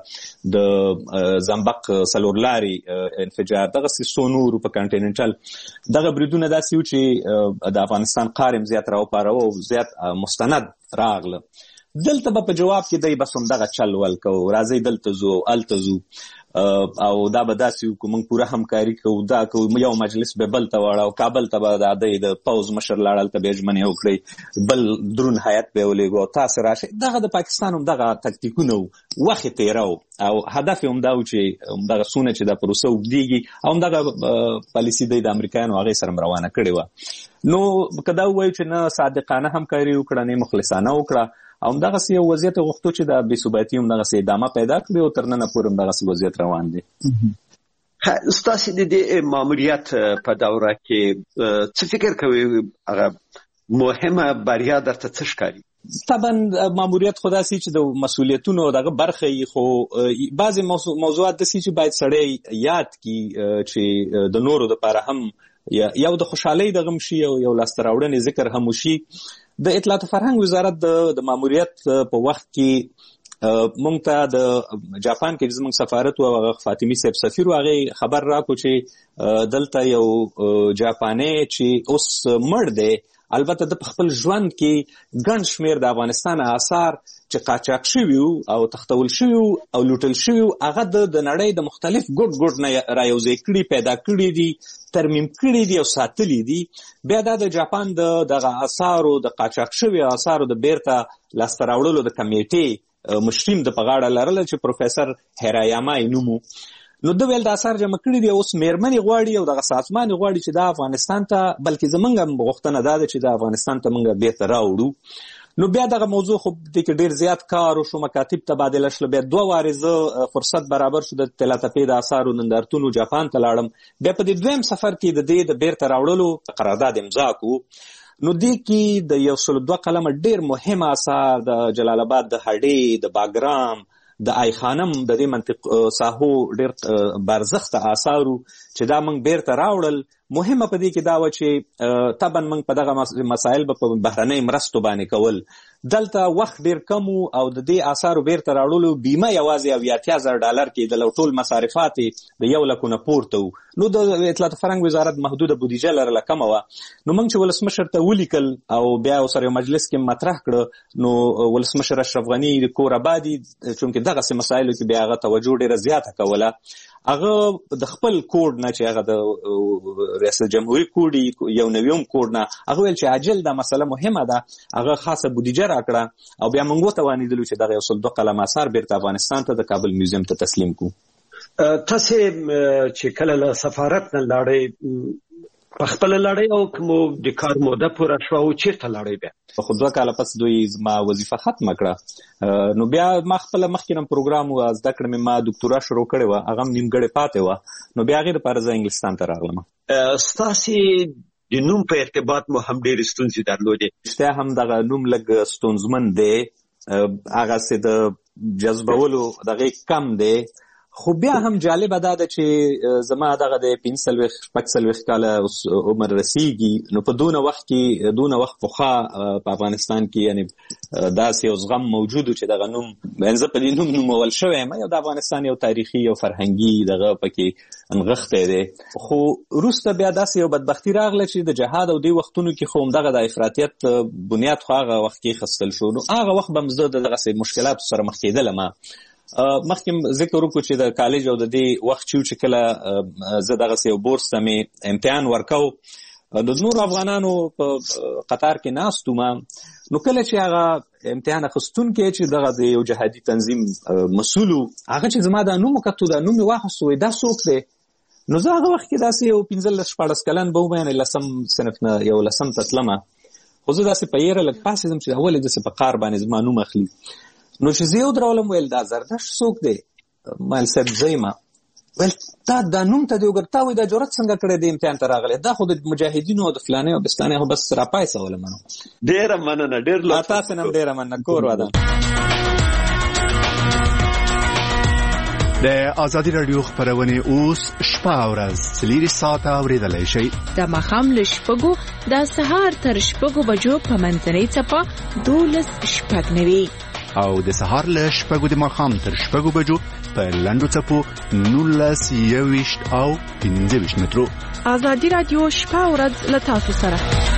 د زنبق څلور لارې انفجار، دغسې څو نورو په کانټیننټل دغه بریدونه داسې وو چې د افغانستان قار یې زیات راوپاروه او زیات مستند راغله. دلته به په جواب کې دی بس همدغه چل ول کوو، راځئ دلته ځو هلته ځو او دا به داسې وکړو موږ پوره همکاري کوو، دا کوو، یو مجلس به بل ته واړه او کابل ته به د هغوی د پوځ مشر لاړ، هلته به یې ژمنې وکړئ، بل درون هیات به یې ولېږو او تاسې راشئ. دغه د پاکستان همدغه تکتیکونه وو، وخت یې تېره و او هدف یې همدا و چې همدغه څونه چې دا پروسه اوږدېږي او همدغه پالیسي دی د امریکایانو هغې سره م روانه کړې وه. نو که دا ووایو چې نه صادقانه همکاري وکړه نه مخلصانه وکړه او همدغسې یو وضعیت یې غوښتو چې د بې ثباتي همدغسې ادامه پیدا کړي او تر ننه پورې همدغسې وضعیت روان دی. ستاسې د دې ماموریت په دوره کې څه فکر کوئ هغه مهمه بریا درته څه ښکاري؟ طبعا ماموریت خو داسې چې د مسؤلیتونو دغه برخه یې، خو بعضې موضوعات داسې چې باید سړی یاد کړي چې د نورو دپاره هم یو د خوشحالۍ دغه هم شي او یو لاسته راوړنې ذکر هم وشي. د اطلاعات فرهنګ وزارت د ماموریت په وخت کې مونږ ته د جاپان کې زموږ سفارت و هغه فاطمي صاحب سفیر و، هغې خبر راکړو چې دلته یو جاپانی چې اوس مړ دی، البته د په خپل ژوند کې ګڼ شمېر د افغانستان آثار چې قاچاق شوي وو او تختول شوي وو او لوټل شوي وو هغه د نړۍ د مختلف ګوټ ګوټ نه رايوځای کړي، پیدا کړي دي، ترمیم کړي دي او ساتلي دي. بیا دا د جاپان د دغه آثارو د قاچاق شوي آثارو د بیرته لاسته راوړلو د کمیټې مشریم د په غاړه لرله چې پروفیسر هیرایاما یې نوم و. نو د ویل د اثار جمع کړي دي، اوس میرمنې غواړي او دغه سازمان غواړي چې دا افغانستان ته، بلکې زمونږ هم غوښتنه دا ده چې دا افغانستان ته مونږ بیرته راوړو. نو بیا دغه موضوع خو دې کې ډېر زیات کار وشو، مکاتب تبادله شله. بیا دوه وارې زه فرصت برابر شو د طلا تپې د اثارو نندارتونو جاپان ته لاړم. بیا په دې دویم سفر کې د دې د بیرته راوړلو قرارداد امضا کړو. نو دې کې د یو سل دوه قلمه ډېر مهم اثار د جلال آباد د هډې، د باګرام، د آی خانم د دې منطق ساحو ډېر برزخته آثارو چې دا موږ بیرته راوړل. مهمه په دې کې دا و چې طبعا موږ په دغه مسایل به په بهرنۍ مرستو باندې کول. دلته وخت ډېر کم و او د دې آثارو بیرته راوړلو بیمه یوازې اویا اتیا زره ډالر کېدل او ټول مصارفات یې د یو لکو نه پورته و. نو د اطلاعات فرهنګ وزارت محدوده بودیجه لرله، کمه وه. نو موږ چې ولسمشر ته ولیکل او بیا ورسره یو مجلس کې مطرح کړه، نو ولسمشر اشرف غني د کور آبادي چونکې دغسې مسایلو کې بیا هغه توجه ډېره زیاته کوله. هغه د خپل کوډ نه چې هغه د ریاست جمهوریت کوډ یو نویم کوډ نه هغه ویل چې عاجل دا مسله مهمه ده، هغه خاصه بودیجه راکړه او بیا موږ وتوانېدلو چې دغه یو سل دوه قلم اثار بیرته افغانستان ته د کابل میوزیم ته تسلیم کړو. تاسې چې کله له سفارت نه لاړئ په خپله لاړئ او که مو د کار موده پوره شوه او چېرته لاړئ؟ بیا خو دوه کاله پس دوی زما وظیفه ختمه کړه. نو بیا ما خپله مخکې نه پروګرام و زده کړه مې، ما دوکتورا شروع کړې وه، هغه هم نیمګړې پاتې وه. نو بیا هغې دپاره زه انګلستان ته راغلم. ستاسې د نوم په ارتباط مو هم ډېرې ستونزې درلودې؟ رښتیا هم دغه نوم لږ ستونزمن دی، هغسې د جذبولو دغې کم دی. خو بیا هم جالبه دا ده چې زما دغه د پنځه څلوېښت شپږ څلوېښت کاله عمر رسیږي. نو په دونه وخت کې دونه وخت پخوا په افغانستان کې یعنې داسې یو زغم موجود و چې دغه نوم زه په دې نوم نومول شوی یم. یو د افغانستان یو تاریخي او فرهنګي دغه پکې نغښتی دی. خو وروسته بیا داسې یو بدبختي راغله چې د جهاد او دې وختونو کې خو همدغه د افراطیت بنیاد خو هغه وخت کې ایښستل شو. نو هغه وخت به م زه د دغسې مشکلاتو سره مخ کېدلم. مخکې ذکر وکړو چې د کالج او د دې وخت چې چې کله زه دغسې یو بورس ته مې امتحان ورکو، د نورو افغانانو په قطار کې ناست وم. نو کله چې هغه امتحان اخیستونکی چې دغه د یو جهادي تنظیم مسؤل و، هغه چې زما دا نوم وکتو، دا نوم مې واخیستو، وایي دا څوک دی؟ نو زه هغه وخت کې داسې یو پنځلس شپاړس کلن به ووایم لسم صنف نه یو لسم ته تلمه خو زه داسې په یېره لږ پاسېدم چې ولې داسې په قار باندې زما نوم اخلي نو چې زه یې ودرولم ویل دا زردشت څوک دی ما ویل صاحب زه یم ویل تا دا نوم ته دې وګوره تا وایي دا جرأت څنګه کړی دی امتحان ته راغلی دا خو د مجاهدینو او د فلانۍ او بستانۍ خو بس راپایڅولم نو ډېره مننه ډېر لطف تاسې نه هم ډېره مننه کور ودان د آزادي رادیو خبرونه اوس شپه او ورځ څلور ساعته اورېدلای شئ د ماښام له شپږو د سهار تر شپږو بجو په منځنۍ څپه دولس شپږ نوي او د سهار له شپږو د ماښام تر شپږو بجو په لنډو څپو نولس یوویشت او پنځه ویشت مترو آزادي رادیو شپه او ورځ له تاسو سره